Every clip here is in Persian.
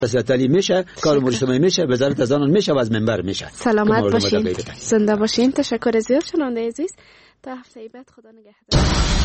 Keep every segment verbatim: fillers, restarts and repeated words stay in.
وزارت علی میشه، کار امور اجتماعی میشه، وزارت زنان میشه و از منبر میشه. سلامت باشین، زنده باشین. تشکر زیاد شنونده عزیز. تا هفته بعد خدا نگهدار.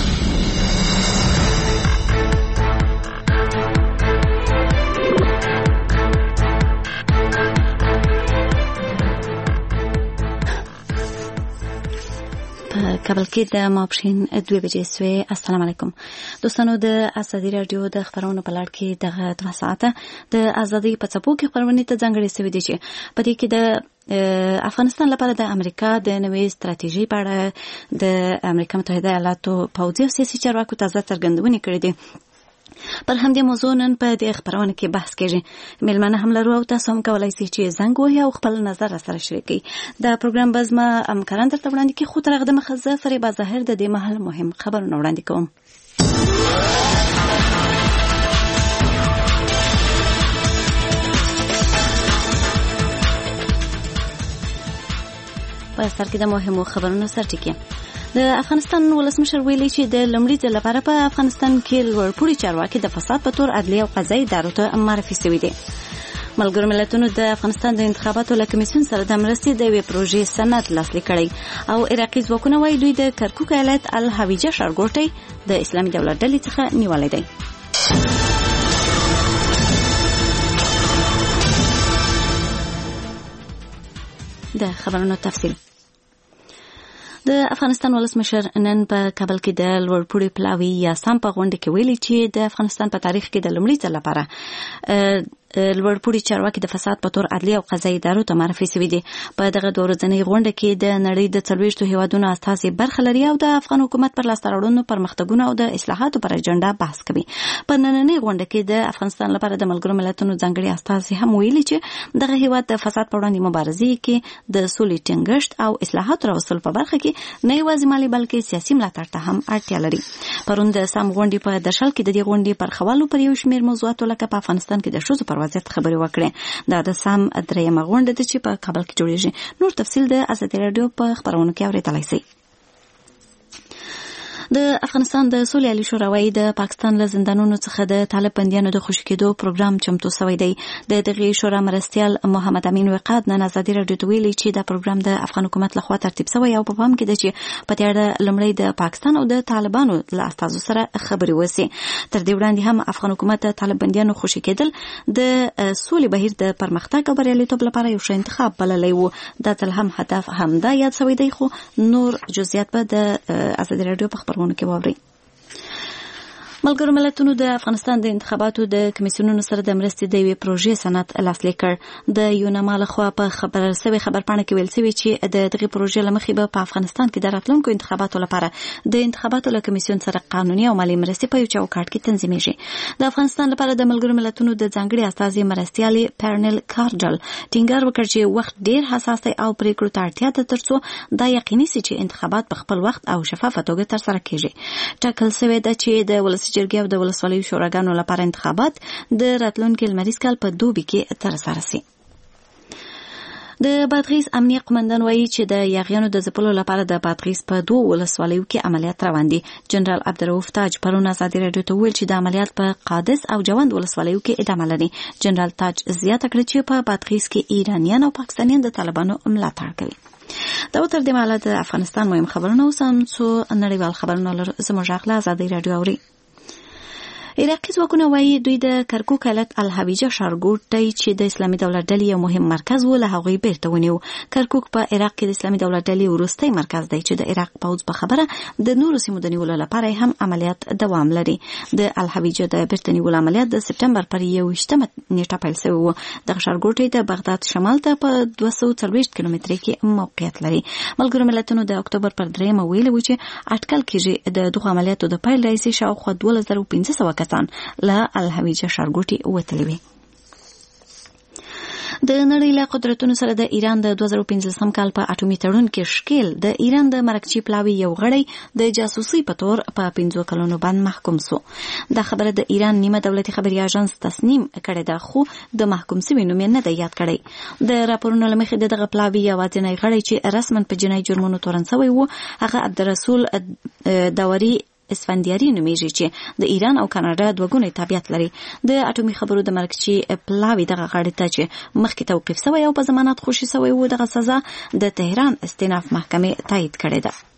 کابل کې د ماپښین دوه بجې سوې. السلام علیکم دوستانو. د ازادي رادیو د خبرونو په لړ کې دغه دوه ساعته د ازادي په څپو کې خبرونه ته ځانګړې سوي دي چې په دې کې د افغانستان لپاره د امریکا د نوې ستراتیژي په اړه د امریکا متحده ایالاتو پوځي او سیاسي چارواکو تازه څرګندونې کړې دي. پر همدې موضوع نن په دې خبرونه کې بحث کېږي. میلمانه هم لرو او تاسو هم کولای شئ چې زنګ ووهئ او خپل نظر سره شریک کړئ. د پروګرام بزمه همکاران درته وړاندې کړي، خو تر هغه دمخه زه فریبا ظاهر د دې مهال مهم خبرونه وړاندې کوم. په سر کې د مهمو خبرونو سرټکی. د افغانستان ولسمشر ویلي چې د لومړي ځل لپاره په افغانستان کې لوړپوړي چارواکي د فساد په تور عدلي او قضایي ادارو ته معرفي شوي دي. ملګرو ملتونو د افغانستان د انتخاباتو له کمیسیون سره د مرستې د یوې پروژې سند لاسلیک کړی او عراقي ځواکونه وایي دوی د کرکوک ایالت الحویجه ښارګوټی د اسلامي دولت ډلې څخه نیولی دی. د خبرونو تفصیل. د افغانستان ولسمشر نن په کابل کې د لوړپوړي پلاوي یا سام په غونډه کې ویلي چې د افغانستان په تاریخ کې د لومړي ځل لپاره لوړپوړي چارواکي د فساد په تور عدلي او قضایي ادارو ته معرفي شوي دي. په دغه دوه ورځنۍ غونډه کې د نړۍ د څلوېښتو هیوادونو استازي برخه لري او د افغان حکومت پر لاسته راوړنو، پرمختګونو او د اصلاحاتو پر اجنډا بحث کوي. په نننۍ غونډه کې د افغانستان لپاره د ملګرو ملتونو ځانګړي استازي هم ویلي چې دغه هیواد د فساد په وړاندې مبارزې کې د سولې ټینګښت او اصلاحاتو راوستلو په برخه کې نه یوازې مالي بلکې سیاسي ملاتړ ته هم اړتیا لري. پرون د سام غونډې په درشل کې د دې غونډې برخوالو پر یو شمېر موضوعاتو لکه په افغانستان کې د ښځو پر وضعیت خبرې وکړې. دا د سام درېیمه غونډه ده چې په کابل کې جوړیږي. نور تفصیل د ازادي رادیو په خبرونو کې اورېدلای شئ. د افغانستان د سولې عالی شورا وايي د پاکستان له زندانونو څخه د طالب بندیانو د خوشي کېدو پروګرام چمتو شوی دی. د دغه شورا مرستیال محمد امین وقاد نن ازادي رادیو ته ویلي چې دا پروګرام د افغان حکومت لخوا ترتیب شوی او په پام کې ده چې په دې اړه لومړی د پاکستان او د طالبانو له استازو سره خبرې وشي. تر دې وړاندې هم افغان حکومت د طالب بندیانو خوشي کېدل د سولې بهیر د پرمختګ او بریالیتوب لپاره یو ښه انتخاب بللی و. دا تل هم هدف همدا یاد شوی دی، خو نور جزئیات به د ازادي رادیو په خبرونه کې واورئ. ملګرو ملتونو د افغانستان د انتخاباتو د کمیسیونونو سره د مرستې د یوې پروژې سند لاسلیک کړ. د یوناما لخوا په خبر سوي خبرپاڼه کې ویل شوي چې د دغه پروژې له مخې به په افغانستان کې د راتلونکو انتخاباتو لپاره د انتخاباتو له کمیسیون سره قانوني او مالي مرستې په یو چوکاټ کې تنظیمېږي. د افغانستان لپاره د ملګرو ملتونو د ځانګړي استازي مرستیالي پرنل کارډل ټینګار وکړ چې وخت ډیر حساس دی او پریکړو ته اړتیا ده ترڅو دا یقیني شي چې انتخابات په خپل وخت او شفافه توګه ترسره کیږي. ټاکل شوی ده چې د ولسي جرګې او د ولسوالیو شوراګانو لپاره انتخابات د راتلونکي لمریز کال په دوبي کې ترسره شي. د بادغیس امنیه قومندان وایي چې د یاغیانو د ځپلو لپاره د بادغیس په دوه ولسوالیو کې عملیات روان دي. جنرال عبدالرؤف تاج پرون ازادي رادیو ته ویل چې د عملیات په قادس او جوند ولسوالیو کې ادامه لري. جنرال تاج زیاته کړه چې په بادغیس کې ایرانیان او پاکستانیان د طالبانو ملاتړ کوي. دا تر دې مهاله د افغانستان مهم خبرونه اوس هم څو نړیوال خبرونه لرو. زموږ غږ له ازادي رادیو اوري. عراقي ځواکونه وایي دوی د کرکوک ایالت الحویجه ښارګوټی چې د اسلامي دولت ډلې یو مهم مرکز و له هغوی بیرته ونیو. کرکوک په عراق کې د اسلامي دولت ډلې وروستی مرکز دی چې د عراق پوځ په خبره د نورو سیمو د نیولو لپاره هم عملیات دوام لري. د الحویجه د بیرته نیولو عملیات د سپتمبر پر یوویشتمه نیټه پیل شوی و. دغه ښارګوټی د بغداد شمال ته په دوه سوه څلوېښت کیلومترۍ کې موقعیت لري. ملګرو ملتونو د اکتوبر پر درېیمه ویلي و چې اټکل کېږي د دغو عملیاتو د پیل راهیسې شاوخوا دولس زره پنځه سوه له الحویجه ښارګوټي وتلي وي. د نړۍ له قدرتونو سره د ایران د دوه زره پنځلسم کال په اټومي تړون کې ښکیل د ایران د مرکچي پلاوي یو غړی د جاسوسي په تور په پنځو کلونو باندې محکوم شو. دا خبره د ایران نیمه دولتي خبري اژانس تصنیم کړې ده، خو د محکوم شوي نوم یې نه دی یاد کړی. د راپورونو له مخې دغه پلاوي یوازینی غړی چې رسما په جنایي جرمونو تورن شوی و هغه عبدالرسول داوري اسفندیاري نومیږي چې د ایران او کاناډا دوه ګونی تابعیت لري. د اټومي خبرو د مرکزي پلاوی دغه غاړې ته چې مخکې توقیف شوی او په ضمانت خوشي شوی و دغه سزا د تهران استیناف محکمې تایید کړې ده.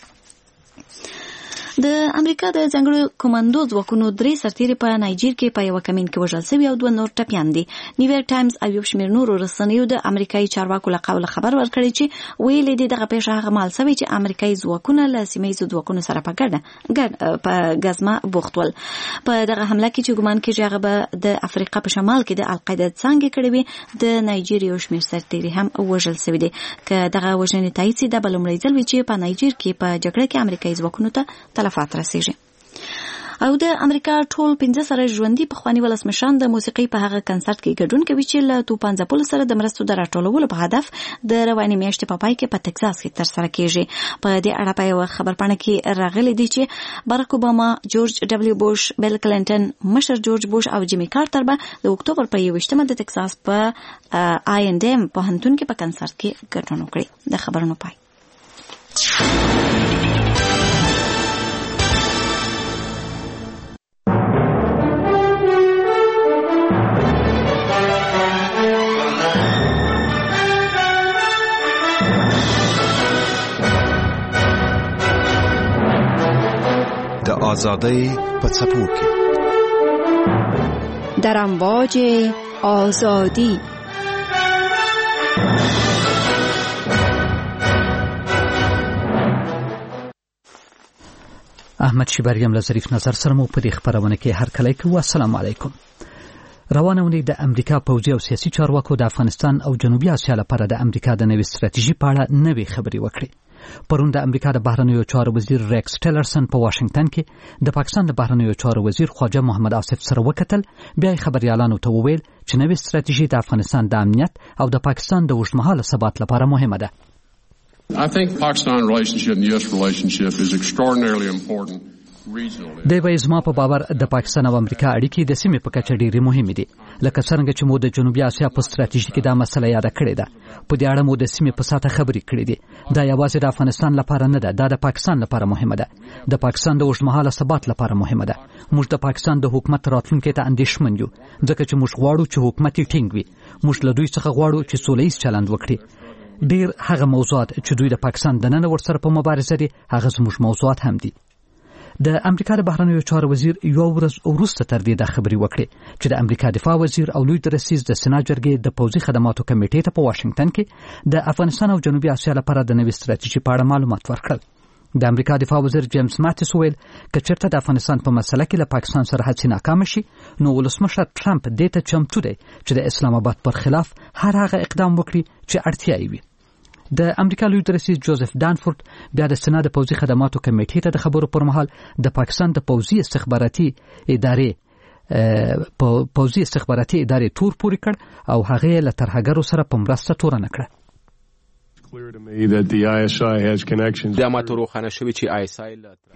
د امریکا د ځانګړو کمانډو ځواکونو درې سرتیري په نایجیر کې په یو کمین کې وژل شوي او دوه نور ټپیان دي. نیویارک ټایمز او یو شمېر نورو رسنیو د امریکایي چارواکو له قوله خبر ورکړی چې ویلي دي دغه پیښه هغه مهال شوې چې امریکایي ځواکونه له سیمهییزو ځواکونو سره په ګډه په ګزمه بوخت ول. په دغه حمله کې چې ګمان کېږي هغه به د افریقا په شمال کې د القاعده څانګې کړې وي، د نایجیر یو شمېر سرتیري هم وژل شوي دي. که دغه وژنې تایید شي دا به لومړی ځل وي چې په نایجیر کې په جګړه کې امریکایي ځواکونو ته تلفات رسیږي. او د امریکا ټول پنځه سره ژوندۍ پخواني ولسمشران د موسیقۍ په هغه کنسرت کې ګډون کوي چې له توپان ځپلو سره د مرستو د راټولولو په هدف د روانې میاشتې په پای کې په تکساس کې ترسره کیږي. په دې اړه په یوه خبرپاڼه کې راغلي دي چې باراک اوباما، جورج ډبلیو بوش، بیل کلینټن، مشر جورج بوش او جیمي کارټر به د اکتوبر په یوویشتمه د تکساس په آی اینډ ایم پوهنتون کې په کنسرت کې ګډون وکړي. د خبرونو پای. د آزادۍ په څپو کې در امواج آزادی. احمد شیبریم له ظریف نظر سره مو په دې خبرونه کې هر کله کوي. السلام علیکم. روانه ونې د امریکا پوځي او سیاسي چارواکو د افغانستان او جنوبي اسیا لپاره د امریکا د نوې ستراتیژي په اړه نوې خبرې وکړې. پرون د امریکا د بهرنیو چارو وزیر ریکس ټیلرسن په واشنگټن کې د پاکستان د بهرنیو چارو وزیر خواجه محمد آصف سره وکتل. بیا خبريالانو ته وویل چې نوې ستراتیژي د افغانستان د امنیت او د پاکستان د اوږدمهاله ثبات لپاره مهمه ده. I think Pakistan relationship and U S relationship is extraordinarily important. د وای زما په باور د پاکستان او امریکا اړیکې د سیمې په کچه ډېرې مهمې دي. لکه څنګه چې مو د جنوبي اسیا په ستراتیژي کې دا مسله یاد کړې ده. په دې اړه مو د سیمې په ساته خبرې کړې دي. دا یوازې د افغانستان لپاره نه ده، دا د پاکستان لپاره مهمه ده. د پاکستان د اوږدمهاله ثبات لپاره مهمه ده. موږ د پاکستان د حکومت راتلونکي ته اندېښمن یو، ځکه چې موږ غواړو چې حکومت یې ټینګ وي. موږ له دوی څخه غواړو چې سوله ییز چلند وکړي. ډېر هغه موضوعات چې دوی د پاکستان دننه ورسره په مبارزه دي هغه زموږ موضوعات هم دي. د امریکا د بهرنیو چارو وزیر یو ورځ وروسته تر دې د خبرې وکړې چې د امریکا دفاع وزیر او لوی درسیز د سنا جرګې د پوځي خدماتو کمیټې ته په واشنگټن کې د افغانستان او جنوبي اسیا لپاره د نوې ستراتیژي په اړه معلومات ورکړل. د امریکا دفاع وزیر جیمز ماتیس وویل که چېرته د افغانستان په مسله کې له پاکستان سره هڅې ناکامه شي نو ولسمشر ټرمپ دې ته چمتو دی چې د اسلام آباد پر خلاف هر هغه اقدام وکړي چې اړتیا یې وي. د امریکا لوی رئیس جوزف دانفورد بیا د سنا د پوځي خدماتو کمیټې ته د خبرو پر مهال د پاکستان د پوځي استخباراتي ادارې پوځي استخباراتي ادارې تور پورې کړ او هغه له ترهګرو سره په مرسته تورنه کړه. دا ماته روښانه شوی چې آی اس آی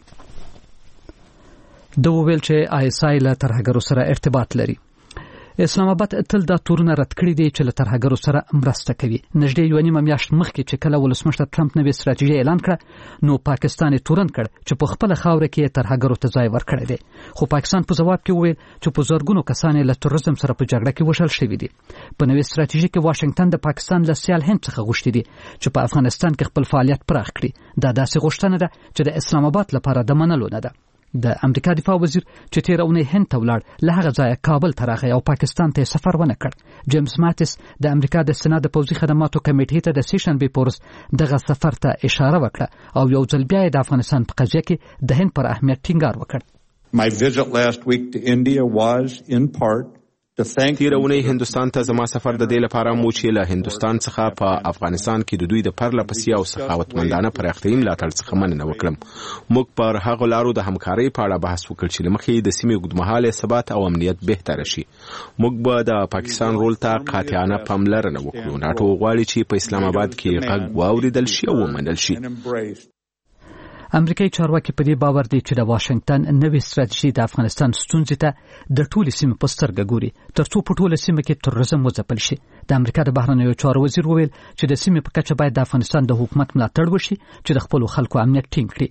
د وویل چې آی اس آی له ترهګرو سره ارتباط لري. اسلام آباد تل دا تورونه رد کړی دی چې له ترهګرو سره مرسته کوي. نږدې یو نیمه میاشت مخکې چې کله ولسمشر ټرمپ نوې ستراتیژي اعلان کړه نو پاکستان یې تورن کړ چې په خپله خاوره کې ترهګرو ته ځای ورکړی دی. خو پاکستان په ځواب کې وویل چې په زرګونو کسان له تروریزم سره په جګړه کې وژل شوي دي. په نوې ستراتیژي کې واشنگټن د پاکستان له سیال هند څخه غوښتي دي چې په افغانستان کې خپل فعالیت پراخ کړي. دا داسې غوښتنه ده چې د اسلام آباد لپاره د منلو نه ده. د امریکا دفاع وزیر چې تیر اونۍ هند ته ولاړ له هغه ځایه کابل ته راغی او پاکستان ته سفر ونه کړ. جیمز ماتیس د امریکا د سنا د پوځي خدماتو کمیټې ته د سیشنبې په ورځ دغه سفر ته اشاره وکړه او یو ځل بیا د افغانستان په قضیه کې د هند پر اهمیت ټینګار وکړ. My visit last week to India was in part تیرونی هندوستان ته زما سفر د دې لپاره مو چې له هندوستان څخه په افغانستان کې د دوی د پرله پسې او سخاوتمندانه پراختیايي ملاتړ څخه مننه وکړم. موږ پر هغو لارو د همکارۍ په اړه بحث وکړ چې له مخې د سیمې اوږدمهاله ثبات او امنیت بهتره شي. موږ به د پاکستان رول ته قاطعانه پاملرنه وکړو. ناټو غواړي چې په اسلام آباد کې غږ واوریدل شي او ومنل شي. امریکایي چارواکي په دې باور دي چې د واشنگټن نوې ستراتیژي د افغانستان ستونزې ته د ټولې سیمې په سترګه ګوري ترڅو په ټوله سیمه کې تروریزم وځپل شي. د امریکا د بهرنیو چارو وزیر وویل چې د سیمې په کچه باید د افغانستان د حکومت ملاتړ وشي چې د خپلو خلکو امنیت ټینګ کړي.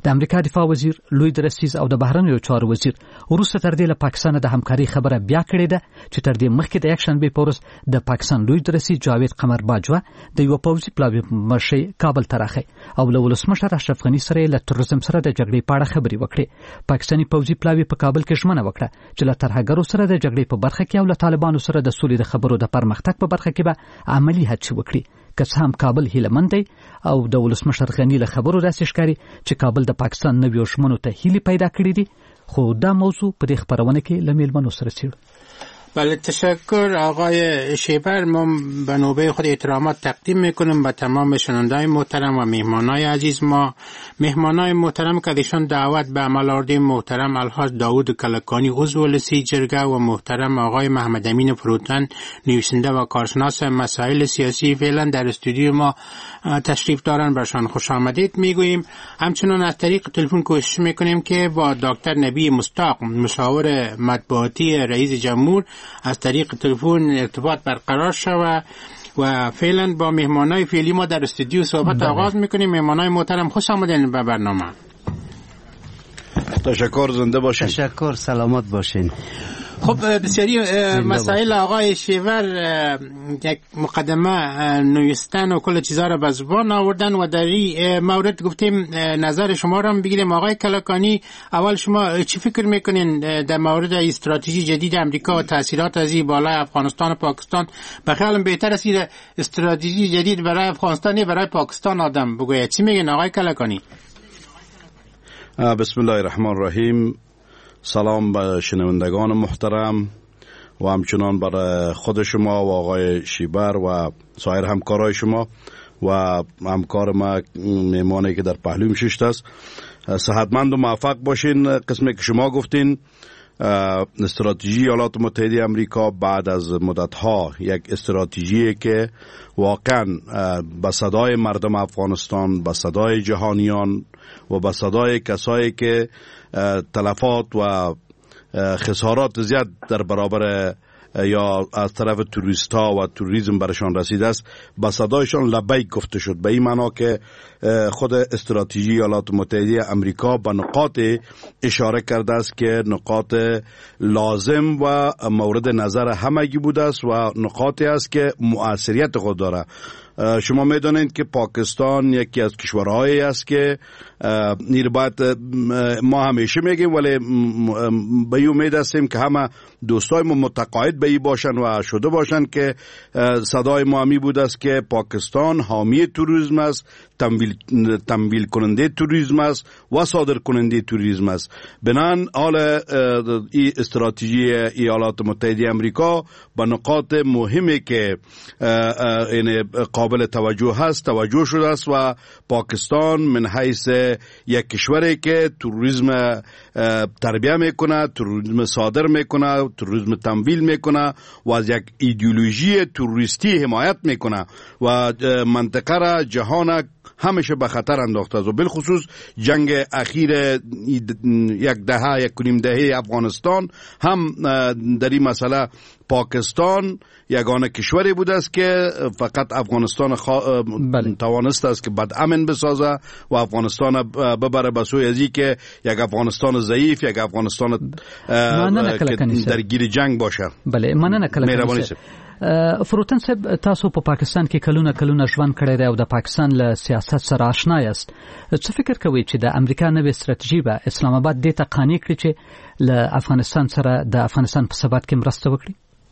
د امریکا دفاع وزیر لوی درسیز او د بهرنیو چارو وزیر وروسته تر دې له پاکستان د همکاري خبره بیا کړې ده چې تر دې مخکې د یک شنبه په ورځ د پاکستان لوی درسیز جاوید قمر باجوا د یو پوځي پلاوي مرشي کابل ته راغی او له ولسمشر اشرف غنی سره له تروریزم سره د جګړې په اړه خبرې وکړې. پاکستاني پوځي پلاوي په کابل کې ژمنه وکړه چې له ترهګرو سره د جګړې په برخه کې او له طالبانو سره د سولې د خبرو د پرمختګ په برخه کې به عملی هڅې وکړي. که څه هم کابل هیله دی او د ولسمشر غنی له خبرو داسې ښکاري چې کابل د پاکستان نویو ژمنو ته هیلې پیدا کړې دي، خو دا موضوع په دې خبرونه کې له میلمنو سره څیړو. بله تشکر آقای شیبر. ما به نوبه خود احترامات تقدیم میکنیم به تمام شنونده‌های محترم و مهمانای عزیز. ما مهمانای محترم که ایشان دعوت به عمل آوردیم محترم الحاج داوود کلکانی عضو لسی جرگه و محترم آقای محمد امین فروتن نویسنده و کارشناس مسائل سیاسی فعلا در استودیو ما تشریف دارن، برشان خوش آمدید میگوییم. همچنان از طریق تلفن کوشش میکنیم که با دکتر نبی مستاق مشاور مطبوعاتی رئیس جمهور از طریق تلفن ارتباط برقرار شود و فعلا با مهمانای فعلی ما در استودیو صحبت آغاز میکنیم. مهمانای محترم خوش آمدین به برنامه. تشکر، زنده باشین. تشکر، سلامت باشین. خب بسیاری مسائل آقای شیور یک مقدمه نوشتن و کل چیزها را به زبان آوردن و در این مورد گفتیم نظر شما را بگیریم. آقای کلکانی، اول شما چی فکر میکنین در مورد استراتژی جدید امریکا و تاثیرات از این بالای افغانستان و پاکستان؟ بخیالم بهتر است استراتژی جدید برای افغانستان برای پاکستان آدم بگوید. چی میگین آقای کلکانی؟ بسم الله الرحمن الرحیم. سلام به شنوندگان محترم و همچنان برای خود شما و آقای شیبر و سایر همکارای شما و همکار ما میمانی که در پهلوی نشسته است. صحتمند و موفق باشین. قسمی که شما گفتین استراتژی ایالات متحده آمریکا بعد از مدت‌ها یک استراتژی که واقعا به صدای مردم افغانستان، به صدای جهانیان و به صدای کسایی که تلفات و خسارات زیاد در برابر یا از طرف توریست ها و توریسم برشان رسیده است، با صدایشان لبیک گفته شد. به این معنا که خود استراتژی ایالات متحده آمریکا به نقاط اشاره کرده است که نقاط لازم و مورد نظر همگی بوده است و نقاطی است که مؤثریت خود داره. شما میدونید که پاکستان یکی از کشورهایی است که نیر باید ما همیشه میگیم ولی به این امید هستیم که همه دوستای ما متقاعد به این باشن و شده باشن که صدای ما همی بود است که پاکستان حامی توریسم است، تمویل تمویل کننده توریسم است و صادر کننده توریسم است. بنان حال این استراتژی ایالات متحده آمریکا به نقاط مهمی که این قابل توجه هست توجه شده است و پاکستان من حیث یک کشوری که توریسم تربیه میکنه، توریسم صادر میکنه، توریسم تمویل میکنه و از یک ایدئولوژی توریستی حمایت میکنه و منطقه را جهان همیشه به خطر انداخته است و بالخصوص جنگ اخیر یک دهه یک نیم دهه افغانستان هم در این مسئله پاکستان یگانه کشوری بوده است که فقط افغانستان خوا... توانسته است که بد امن بسازه و افغانستان ببره به سوی ازی که یک افغانستان ضعیف، یک افغانستان درگیر جنگ باشه. بله، مننه کلکانی صاحب. فروتن صاحب، تاسو په پاکستان کې کلونه کلونه ژوند کړی دی او د پاکستان له سیاست سره آشنا یاست. څه فکر کوئ چې د امریکا نوې استراتیژي به اسلام آباد دې ته قانع کړي چې له افغانستان سره د افغانستان په ثبات کې مرسته وکړي؟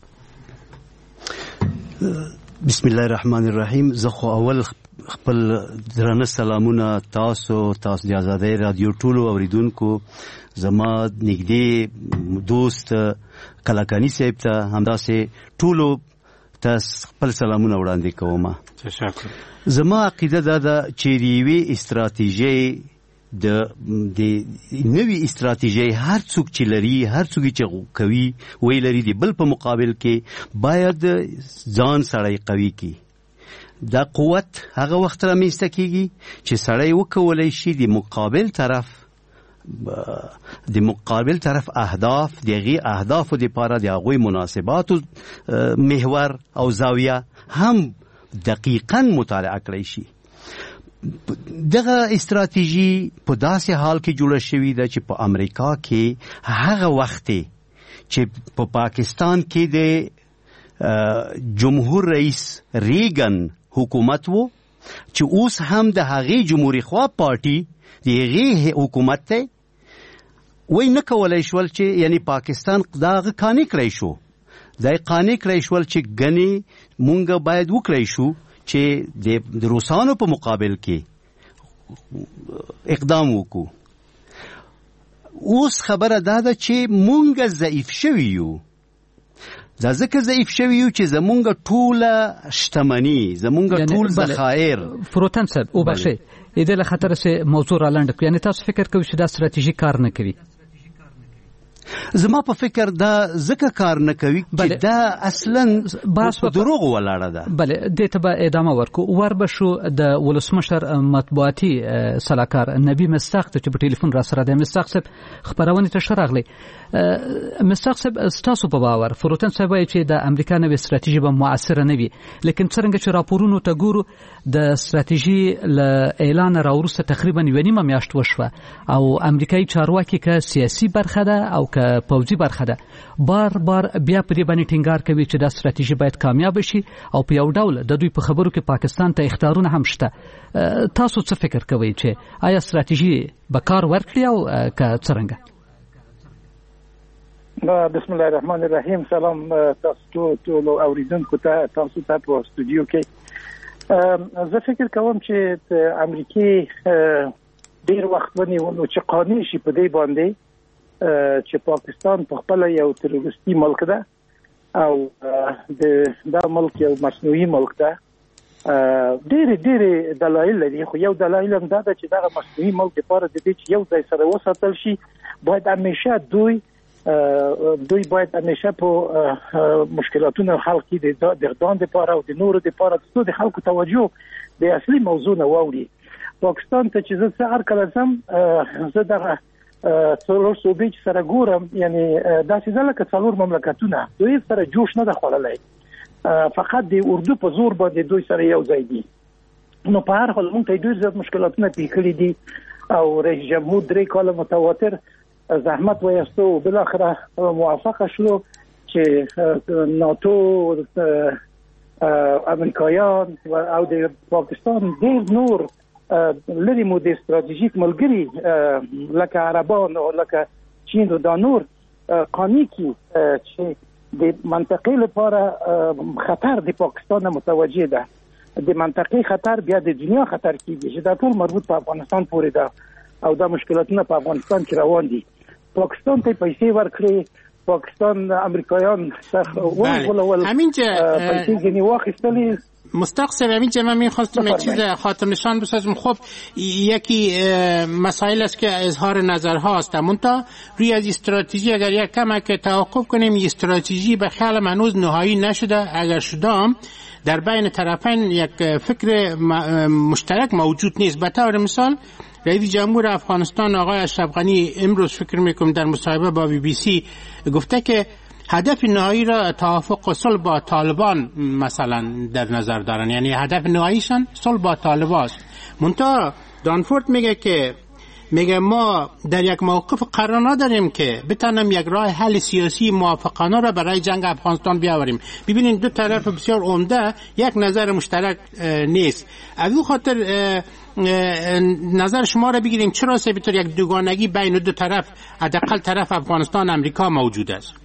بسم الله الرحمن الرحیم. زه خو اول خپل درنه سلامونه تاسو تاسو د آزادۍ رادیو ټولو اوریدونکو، زما نږدې دوست کلکانی صاحب ته همداسې ټولو ته خپل سلامونه وړاندې کوم. تشکر. زما عقیده دا ده چې یوې استراتیژي د د نوې استراتیژي هر څوک چې لري، هر څوک چې کوي وی لري، د بل په مقابل کې باید ځان سړی قوي کی. دا قوت هغه وخت رامنځته کیږي چې سړی وکولای شي د مقابل طرف د مقابل طرف اهداف دغه اهدافو لپاره د هغوی مناسباتو محور او زاویه هم دقیقاً مطالعه کړی شي. دغه استراتیژي په داسې حال کې جوړه شوې ده چې په امریکا کې هغه وخت چې په پاکستان کې د جمهور رئیس ریګن حکومت وو چې اوس هم د هغې جمهوریت خوا پارټي د هغې حکومت ته وای نه کولای شول چې یعنی پاکستان دغه قانع کړی شو دا قانع کړی شول چې ګنې مونږ باید وکړی شو چې د روسانو په مقابل کې اقدام وکړو. اوس خبره دا ده چې مونږ ضعیف شوي یو. دا ځکه ضعیف شوي یو چې زمونږ ټوله شتمني زمونږ ټول ذخایر فروتن صاحب وبخښئ دې له خطر سه موضوع را لاندې یعنی تاسو فکر کوئ چې دا ستراتیژي کار نه کوي؟ زما په فکر دا ځکه کار نه کوي چې دا اصلا باس په دروغ ولاړه ده. بله دې ته به ادامه ورکو. وربشو د ولسمشر مطبوعاتي سلاکار نبی مستاق ته چې په ټلیفون را سره د مستاق صاحب خبرونه ته شرغلی. مستاق صاحب تاسو په باور فروتن صاحب چې د امریکا نوې ستراتیژي به موثره نه وي لیکن څنګه چې راپورونو ته ګورو د ستراتیژي له اعلان راوروسته تقریبا یو نیمه میاشت وشوه او امریکایي چارواکي که سیاسي برخه ده او که پوځي برخه ده بار بار بیا په دې باندې ټینګار کوي چې دا ستراتیژي باید کامیاب شي او په یو ډول د دوی په خبرو کې پاکستان ته اختیارونه هم شته. تاسو څه فکر کوئ چې آیا ستراتیژي به کار ورکړي او که څرنګه؟ بسم الله الرحمن الرحیم. سلام تاسو ټول اوریدونکو ته تاسو ته په استودیو کې. زه فکر کوم چې د امریکای ډیر وخت ونیول چې قانون شي په دې باندې چې پاکستان په خپل یو تروریستي ملک ده او د دا ملک یو مصنوعي ملک ده. ډیر ډیر دلایل لري خو یو دلایل هم دا ده چې دا مصنوعي ملک لپاره د دې چې یو ځای سره وساتل شي باید همیشه دوی دوی باید همیشه په مشکلاتونو حل کړي د دغدان لپاره او د نورو لپاره د خلکو توجه د اصلي موضوع نه واوړي. پاکستان ته چې زه هر کله زم زه دغه څلور صوبې چې سره ګورم یعنی داسې ځکه لکه څلور مملکتونه دوی سره جوش نه ده خوړلی فقط د اردو په زور باندې دوی سره یو ځای دي. نو په هر حال موږ ته ډېر زیات مشکلاتونه پیښ کړي دي او رئیس جمهور درې کاله متواتر زحمت وایستو او بالاخره موافقه شلو چې ناتو امریکایان او د پاکستان ډېر نور لري مو د استراتیژیک ملګری لکه عربان او لکه چین او د نور قانوني چې د منطقې لپاره خطر د پاکستان متوجه ده. د منطقې خطر بیا د دنیا خطر کیږي چې دا ټول مربوط په افغانستان پورې ده او دا مشکلاتونه په افغانستان کې روان دي. پاکستان ته پیسې ورکړي پاکستان امریکایان ورغولول همین که پیسې ځنی واخیستلې مستقصر همین که من میخواستم یک چیز خاطر نشان بسازم. خب یکی مسائل است که اظهار نظر هاست منتها روی از استراتژی اگر یک کمک توقف کنیم استراتژی به خیال منوز نهایی نشده اگر شدام در بین طرفین یک فکر مشترک موجود نیست. به طور مثال رئیس جمهور افغانستان آقای اشرف غنی امروز فکر میکنم در مصاحبه با بی بی سی گفته که هدف نهایی را توافق صلح با طالبان مثلا در نظر دارن یعنی هدف نهاییشان صلح با طالبان است. منتها دانفورد میگه که میگه ما در یک موقف قرار نداریم که بتونیم یک راه حل سیاسی موافقانه را برای جنگ افغانستان بیاوریم. ببینید دو طرف بسیار عمده یک نظر مشترک نیست. از اون خاطر نظر شما را بگیریم چرا سبیتر یک دوگانگی بین دو طرف حداقل طرف افغانستان امریکا موجود است؟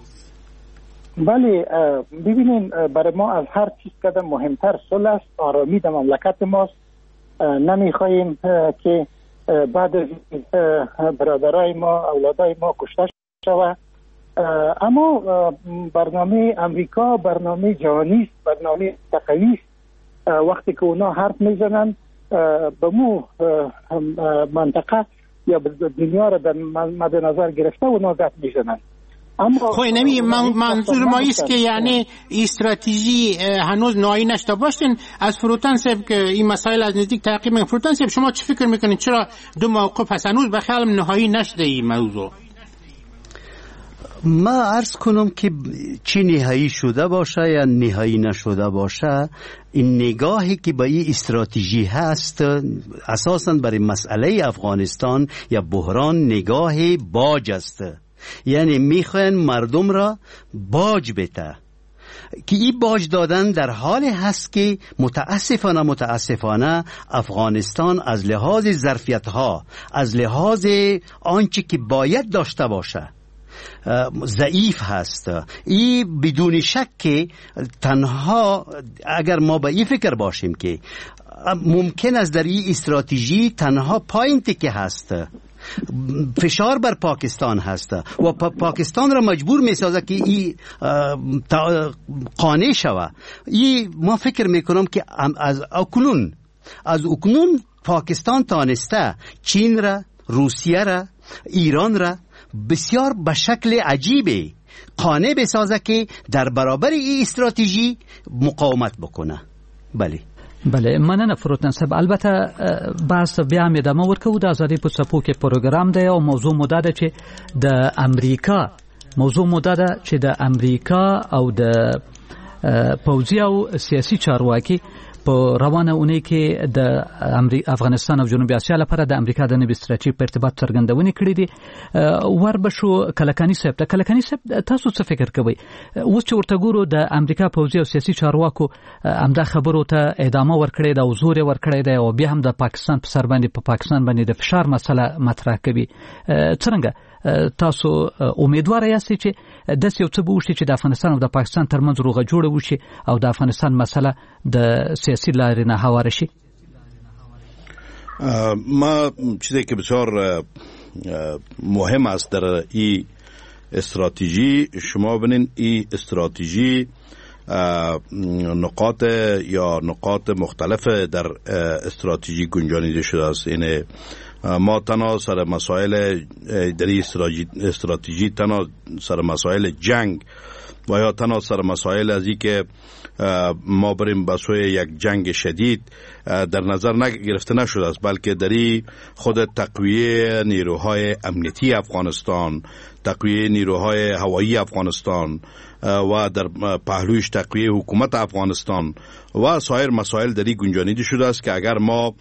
بله ببینیم برای ما از هر چیز قدم مهمتر صلح است آرامی در مملکت ماست. نمیخواهیم که بعد از برادرای ما اولادای ما کشته شود اما برنامه امریکا برنامه جهانی است برنامه تقوی است. وقتی که اونا حرف میزنن به مو منطقه یا دنیا را در مد نظر گرفته اونا گپ میزنن. خب نمی منظور ما است که یعنی استراتژی هنوز نهایی نشده باشین. از فروتن صاحب که این مسائل از نزدیک تعقیب میکنن فروتن صاحب شما چی فکر میکنید چرا دو موقف هست هنوز به خیال نهایی نشده این موضوع؟ ما عرض کنم که چی نهایی شده باشه یا نهایی نشده باشه، این نگاهی که به این استراتژی هست اساساً برای مسئله افغانستان یا بحران نگاه باج است. یعنی میخواین مردم را باج بده که این باج دادن در حال هست که متاسفانه متاسفانه افغانستان از لحاظ ظرفیت ها، از لحاظ آنچه که باید داشته باشه ضعیف هست. این بدون شک که تنها اگر ما به این فکر باشیم که ممکن است در این استراتژی تنها پوینتی که هست فشار بر پاکستان هست و پا پاکستان را مجبور میسازه که این قانع شوه. این ما فکر میکنم که از اکنون از اکنون پاکستان تانسته چین را، روسیه را، ایران را بسیار به شکل عجیبی قانع بسازه که در برابر این استراتژی مقاومت بکنه. بله بله، مننه فروت نصب. البته بحث بیا هم ادامه ورکو د ازادي په څپو کې پروګرام دی او موضوع مو ده چې د امریکا موضوع مو ده چې د امریکا او د پوځي او سیاسي چارواکي په روانه اونۍ کې د افغانستان او جنوبي اسیا لپاره د امریکا د نوي ستراتیژي په ارتباط څرګندونې کړې دي. وربشو کلکانی صاحب ته کلکانی صاحب تاسو څه فکر کوئ؟ اوس چې ورته ګورو د امریکا پوځي او سیاسي چارواکو همدا خبرو ته ادامه ورکړې ده او زور یې ورکړی دی او بیا هم د پاکستان په سر باندې په پاکستان باندې د فشار مسله مطرح کوي. څنګه تاسو امیدوار یاستئ چې داسې یو څه به وشي چې د افغانستان او د پاکستان ترمنځ روغه جوړه وشي او د افغانستان مسله د سیاسي لارې نه هواره شي؟ ما چیزی که بسیار مهم است در این استراتژی، شما ببینید این استراتژی نقاط یا نقاط مختلف در استراتژی گنجانیده شده است. این ما تنها سر مسائل در این استراتژی تنها سر مسائل جنگ و یا تنها سر مسائل از این که ما بریم به سوی یک جنگ شدید در نظر نگرفته نشده است، بلکه در این خود تقویه نیروهای امنیتی افغانستان، تقویه نیروهای هوایی افغانستان و در پهلویش تقویه حکومت افغانستان و سایر مسائل در این گنجانیده شده است که اگر ما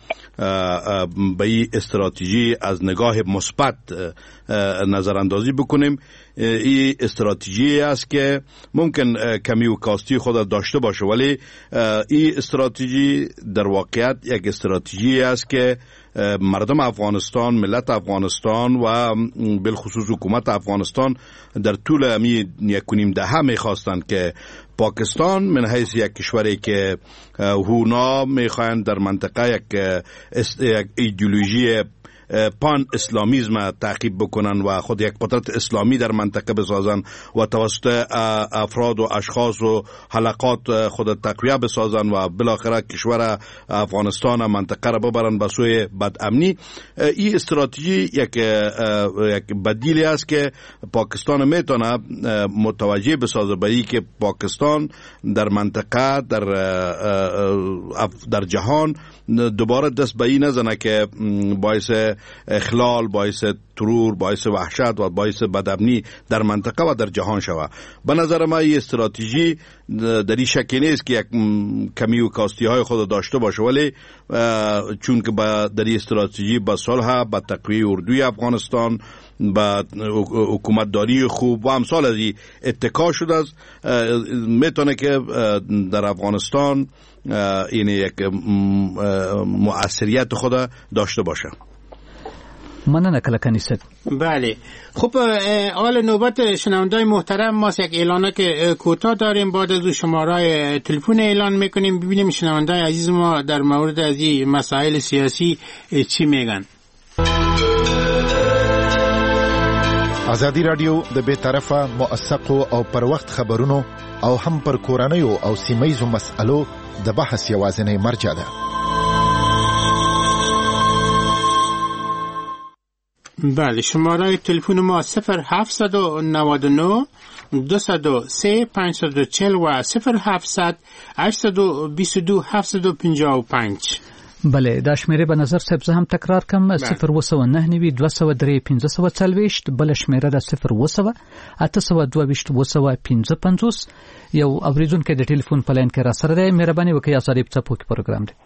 به این استراتژی از نگاه مثبت نظر اندازی بکنیم، این استراتژی است که ممکن کمی و کاستی خود داشته باشه، ولی این استراتژی در واقعیت یک استراتژی است که مردم افغانستان، ملت افغانستان و بالخصوص حکومت افغانستان در طول امی یک و نیم دهه میخواستند که پاکستان من حیث یک کشوری که هونا میخواهند در منطقه یک ایدئولوژی پان اسلامیزم تعقیب بکنن و خود یک قدرت اسلامی در منطقه بسازن و توسط افراد و اشخاص و حلقات خود تقویه بسازن و بالاخره کشور افغانستان منطقه را ببرن به سوی بدامنی. این استراتژی یک یک بدیلی است که پاکستان میتونه متوجه بسازه به این که پاکستان در منطقه در در جهان دوباره دست به این نزنه که باعث اخلال، باعث ترور، باعث وحشت و باعث بدامنی در منطقه و در جهان شود. به نظر من این استراتژی در این شکی نیست که یک کمی و کاستی های خود داشته باشه، ولی چون که در این استراتژی با صلح، با تقویه اردوی افغانستان، با حکومتداری خوب و امثال از این اتکا شده است، میتونه که در افغانستان این یک مؤثریت خود داشته باشه. مننه کلکانی صاحب. بله، خب اول نوبت شنوندای محترم، ما یک اعلانه که کوتاه داریم، بعد از شماره تلفن اعلان میکنیم ببینیم شنوندای عزیز ما در مورد از این مسائل سیاسی چی میگن. ازادي رادیو د بے طرفه موثقو او پر وخت خبرونو او هم پر کورنیو او سیمایزو مسألو د بحث یوازینی مرجع ده. بله، شماره تلفن ما صفر هفتصد و نود و نه دویست و سه پانصد و چهل و صفر هفتصد هشتصد و بیست و دو هفتصد و پنجاه و پنج. بله دا شمیره به نظر صاحب زه هم تکرار کم صفر و سوه نه نوي دوه سوه درې پنځه سوه څلوېښت بل شمیره د صفر و سوه اته سوه دوه ویشت و سوه پنځه پنځوس یو اوریدونکو د ټلیفون په لاین کې را سره دی مهرباني وکړئ ازادي په څپو کې پروګرام دی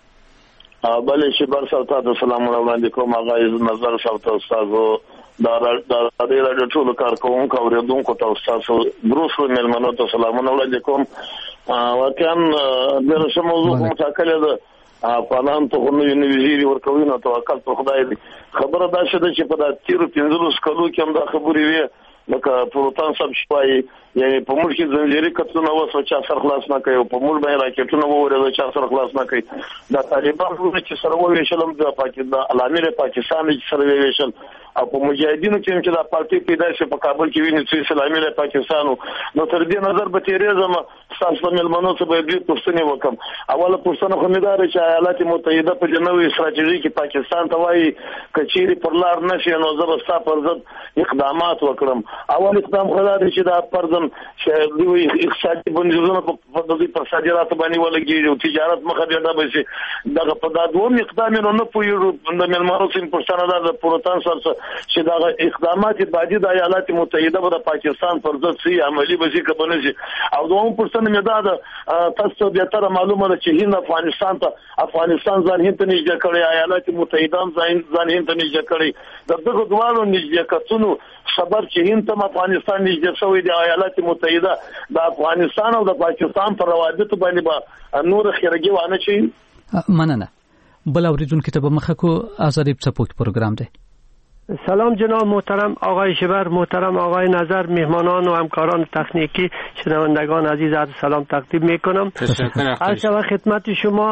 بله شبر صاحب ته سلام وړاندې کوم هغه نظر صاحب ته استادو دا د راډیو ټول کارکونکو او اوریدونکو ته استادو بروسو ملمنو ته سلامونه وړاندې کوم واقعا د رسم موضوع متکل ده افغانان ته غوښنه ویني ورکوي نو توکل په خدای دی خبره دا شته چې په د تیرو پنځلس کلو کې هم دا خبرې وي لکه پروتان سب شپای یعنی په موږ کې زنجیري کتونه وسو چا سر خلاص نه کوي په موږ باندې راکټونه وره چا سر خلاص نه کوي دا طالبان چې سره وېشلم د پاکستان علامه پاکستان چې سره وېشل او په مجاهدینو کې چې دا پارټي پیدا شي په کابل کې ویني چې اسلامي پاکستان نو تر دې نظر به تیرې زما تاسو په ملمنو څخه به دې پوښتنه وکم اوله پوښتنه خو مې دا چې ایالات متحده په جنوبي استراتیژي کې پاکستان ته وایي کچيري پر لار نشي نو زبستا پر ضد اقدامات وکړم اول اقدام خدای دې چې دا پردم چې دوی اقتصادي بنجزونه په دې پر صادرات باندې ولګي او تجارت مخه دی دا به چې دغه په دا دوه اقدام نه پویړو د ملمنو سیم پښتنه د پروتان سره چې دا اقدامات بعدي د ایالات متحده د پاکستان پر ضد سي عملی به شي کبنه شي او دوه پرسنټ مې دا د تاسو بیا تر معلومه ده چې هند افغانستان ته افغانستان ځان هند ته نږدې کړی ایالات متحده ځان ځان هند ته نږدې کړی د دغه دوه نږدې کتونو خبر چې هند ته افغانستان نږدې شوی دی ایالات متحده د افغانستان او د پاکستان پر روابط باندې به نور خیرګي وانه شي مننه بل اوریدونکو ته به مخه کو ازادي په سپورت پروګرام دی سلام جناب محترم آقای شبر محترم آقای نظر مهمانان و همکاران تکنیکی شنوندگان عزیز عرض سلام تقدیم میکنم عرض شود خدمت شما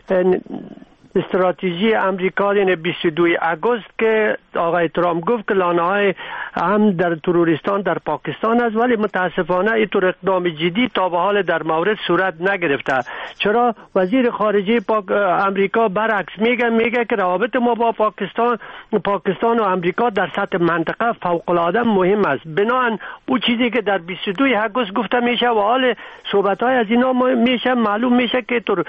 استراتژی امریکا یعنی بیست و دوم آگوست که آقای ترامپ گفت که لانه‌های هم در تروریستان در پاکستان است ولی متاسفانه این طور اقدام جدی تا به حال در مورد صورت نگرفته چرا وزیر خارجه پاک امریکا برعکس میگه میگه که روابط ما با پاکستان پاکستان و امریکا در سطح منطقه فوق العاده مهم است بنابراین اون چیزی که در بیست و دوم آگوست گفته میشه و حال صحبت‌های از اینا میشه معلوم میشه که طور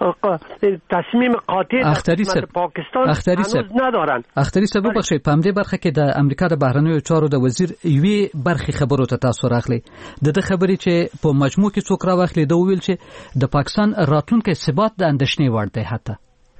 تصمیم قاطع اختری سر پاکستان اختری سر ندارن اختری سر ببخشید په همدې برخه کې د امریکا د بهرنیو چارو د وزیر یوې برخې خبرو ته تاسو راغلی د خبرې چې په مجموع کې څوک راوخلی د ویل چې د پاکستان راتلونکي ثبات د اندېښنې وړ دی حتی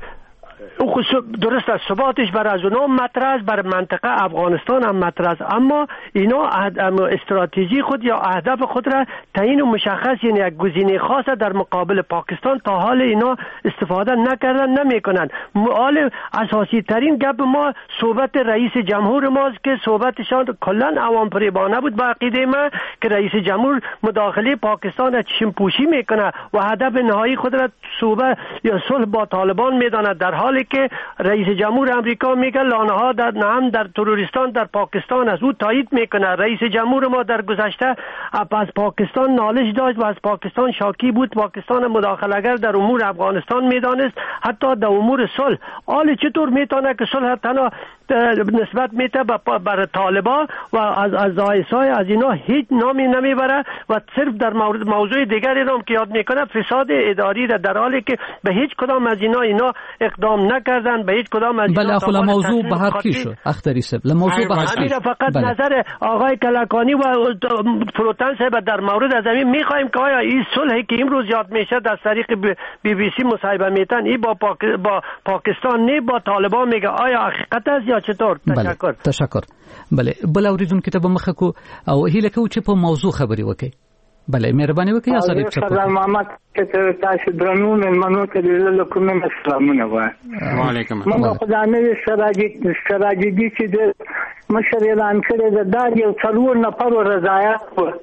درست است ثباتش بر از اونها مطرح است بر منطقه افغانستان هم مطرح است اما اینا استراتژی خود یا اهداف خود را تعیین و مشخص یعنی یک گزینه خاص در مقابل پاکستان تا حال اینا استفاده نکردن نمیکنن حال اساسی ترین گپ ما صحبت رئیس جمهور ماست که صحبتشان کلا عوام فریبانه بود با عقیده ما که رئیس جمهور مداخله پاکستان را چشم پوشی میکنه و هدف نهایی خود را صحبت یا صلح با طالبان میداند در حالی که رئیس جمهور امریکا میگه لانه ها در نام در تروریستان در پاکستان است او تایید میکنه رئیس جمهور ما در گذشته از پاکستان نالش داشت و از پاکستان شاکی بود پاکستان مداخله‌گر در امور افغانستان میدانست حتی در امور صلح حال چطور میتونه که صلح تنها نسبت میته بر طالبان و از از آیسای از اینا هیچ نامی نمیبره و صرف در مورد موضوع دیگری هم که یاد میکنه فساد اداری را در حالی که به هیچ کدام از اینا اینا اقدام نکردن به هیچ کدام از بله اخو موضوع بهر کی شو اختری صاحب موضوع بحث کی فقط بله. نظر آقای کلکانی و فروتن صاحب در مورد از این میخوایم که آیا این صلحی که امروز یاد میشه در طریق بی بی سی مصاحبه میتن این با پاک... با پاکستان نه با طالبان میگه آیا حقیقت است یا چطور تشکر تشکر بله بل اوریدونکو ته به مخه کو او هیله کو چې په موضوع خبري وکي بله مهرباني وکړئ یا صاحب چپ سلام محمد ته تاسو درنو مېلمنو ته د کومه سلامونه وای وعلیکم السلام خدای مې سراجي سراجي دي چې د مشر اعلان کړی د دار یو څلور نفر رضایت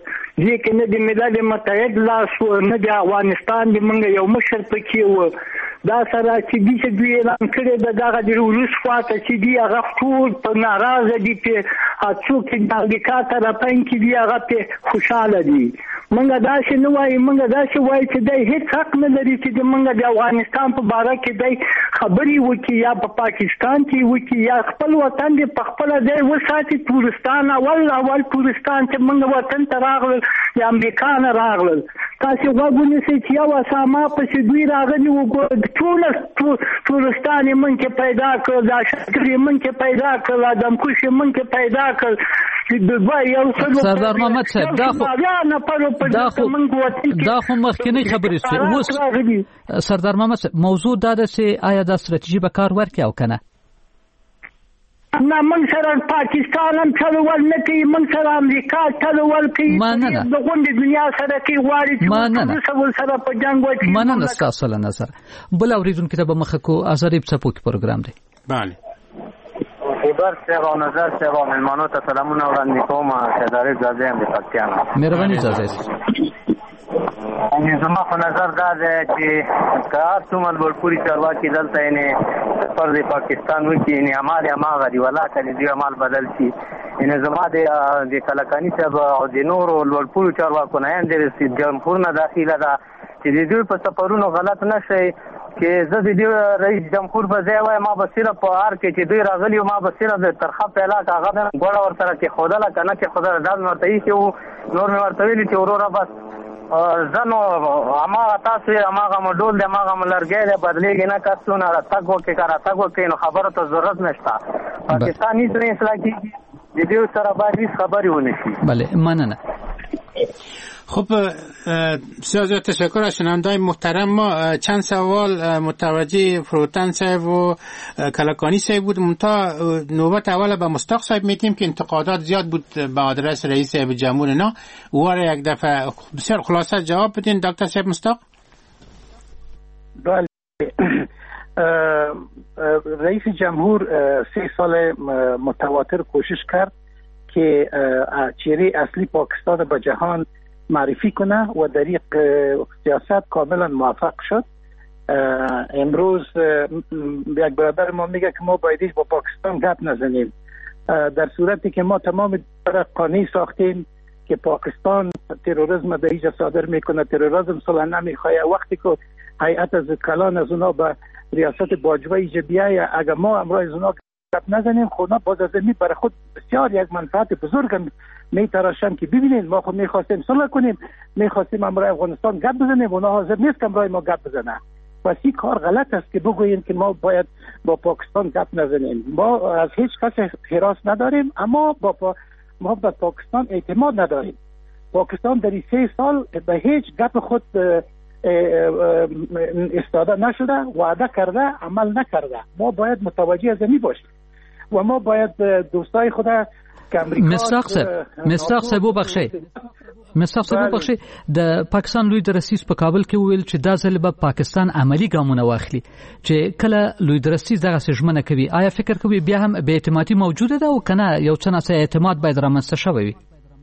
دي کې نه د ملل متحد لاس و نه د افغانستان د منګ یو مشر پکې و دا سره چې دي چې دوی اعلان کړی د دغه د روس خواته چې دی هغه ټول په ناراضه دي په هڅو کې د امریکا طرفین کې دی هغه په خوشاله دي منګه دا چې نو وايي منګه دا چې وايي چې د هیڅ حق نه لري چې د منګه د افغانستان په باره کې د خبري وکي یا په پاکستان کې وکي یا خپل وطن د خپل ځای وساتي تورستان اول اول تورستان چې منګه وطن ته راغلل د امریکا نه راغلل تاسو وګورئ چې یو اسامه په دوی راغلي وګورئ ټول تورستان من کې پیدا کړ، دا شکرې من کې پیدا کړ، آدم کوش من کې پیدا کړ. سردار محمد صاحب دا خو دا خو دا خو مخکنی خبرې شوې. اوس سردار محمد صاحب موضوع دا ده چې آیا دا ستراتیژي به کار ورکړي او کنه؟ نه من سره پاکستان هم چلول نه کوي، من سره امریکا چلول کوي، د غونډې دنیا سره کوي، غواړي چې سره په جنګ وکړي. مننه ستاسو له نظر. بل اورېدونکي ته به مخه کو ازادي څپوکي پروګرام دی. بله خبر صاحب او نظر صاحب او ملمانو ته سلامونه وړاندې کوم. شهزاده زاده ام د پکتیانا. مهرباني زاده. ان زما په نظر دا ده چې کار څومره ورپوري چارواکي دلته یې پر د پاکستان وکي نه عمل هغه دی ولا کړي دی عمل بدل شي. ان زما د د کلکانی صاحب او د نور ورپوري چارواکو نه اندر جمهور نه داخله ده چې د دوی په سفرونو غلط نشي چې زه د دې رئیس جمهور په ځای وای ما به صرف په ار کې چې دوی راغلی ما به صرف د ترخه په علاقه هغه غوړه ور سره کې خودله کنه چې خدای داد مرته یې چې نور مې ورته ویلي چې ورور بس زنو اما تاسو هغه مډول د هغه ملرګې د بدلېږي نه کاسونه تاګو کې کار تاګو کې نو خبره ته ضرورت نشته. پاکستاني سره اصلاح کیږي د دې سره باندې خبري ونه شي. بله مننه. خب بسیار تشکر از شنونده‌های محترم. ما چند سوال متوجه فروتن صاحب و کلکانی صاحب بود. منتها نوبت اول به مصداق صاحب میتیم که انتقادات زیاد بود به آدرس رئیس صاحب جمهور اینا. او یک دفعه بسیار خلاصه جواب بدین دکتر صاحب مصداق. بله رئیس جمهور سه سال متواتر کوشش کرد که چهره اصلی پاکستان به جهان معرفی کنه و در یک سیاست کاملا موفق شد. امروز یک برادر ما میگه که ما باید با پاکستان گپ نزنیم، در صورتی که ما تمام قانونی ساختیم که پاکستان تروریسم در اینجا صادر میکنه، تروریسم صلح نمیخواه. وقتی که هیئت از کلان از اونا به ریاست باجوه اینجا بیایه، اگر ما امروز از اونا گپ نزنیم خونا باز از می برای خود بسیار یک منفعت بزرگ می تراشن که ببینید ما خود میخواستیم صلح کنیم، میخواستیم امروز افغانستان گپ بزنیم، اونا حاضر نیست که امروز ما گپ بزنه. پس این کار غلط است که بگوییم که ما باید با پاکستان گپ نزنیم. ما از هیچ کس حراس نداریم، اما با پا... ما به پاکستان اعتماد نداریم. پاکستان در سه سال به هیچ گپ خود استاده نشده، وعده کرده عمل نکرده. ما باید متوجه از این باشیم و ما باید دوستای خود که امریکا مصداق صاحب مصداق صاحب وبخشي مصداق صاحب وبخشي د پاکستان لوی درسیس په کابل کې ویل چې دا ځل به پاکستان عملی ګامونه واخلي چې کله لوی درسیس دغه سجمنه کوي. آیا فکر کوي بیا هم به اعتمادي موجوده ده او کنه یو څه نه اعتماد باید رامنځته شوی وي؟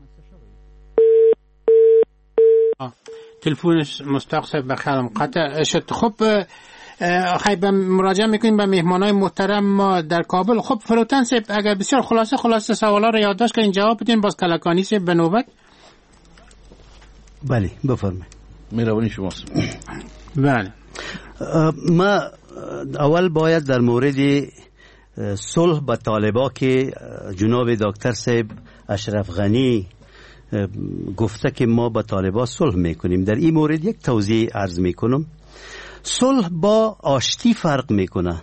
تلفونش مصداق صاحب بخیرم قطع شد. خب خیلی مراجعه میکنیم به مهمانای محترم ما در کابل. خب فروتن صاحب اگر بسیار خلاصه خلاصه سوالا رو یادداشت کنین جواب بدین، باز کلکانی صاحب به نوبت. بله بفرمایید. مهربانی شماست. بله ما اول باید در مورد صلح با طالبا که جناب دکتر صاحب اشرف غنی گفته که ما با طالبا صلح میکنیم، در این مورد یک توضیح عرض میکنم. صلح با آشتی فرق میکنه.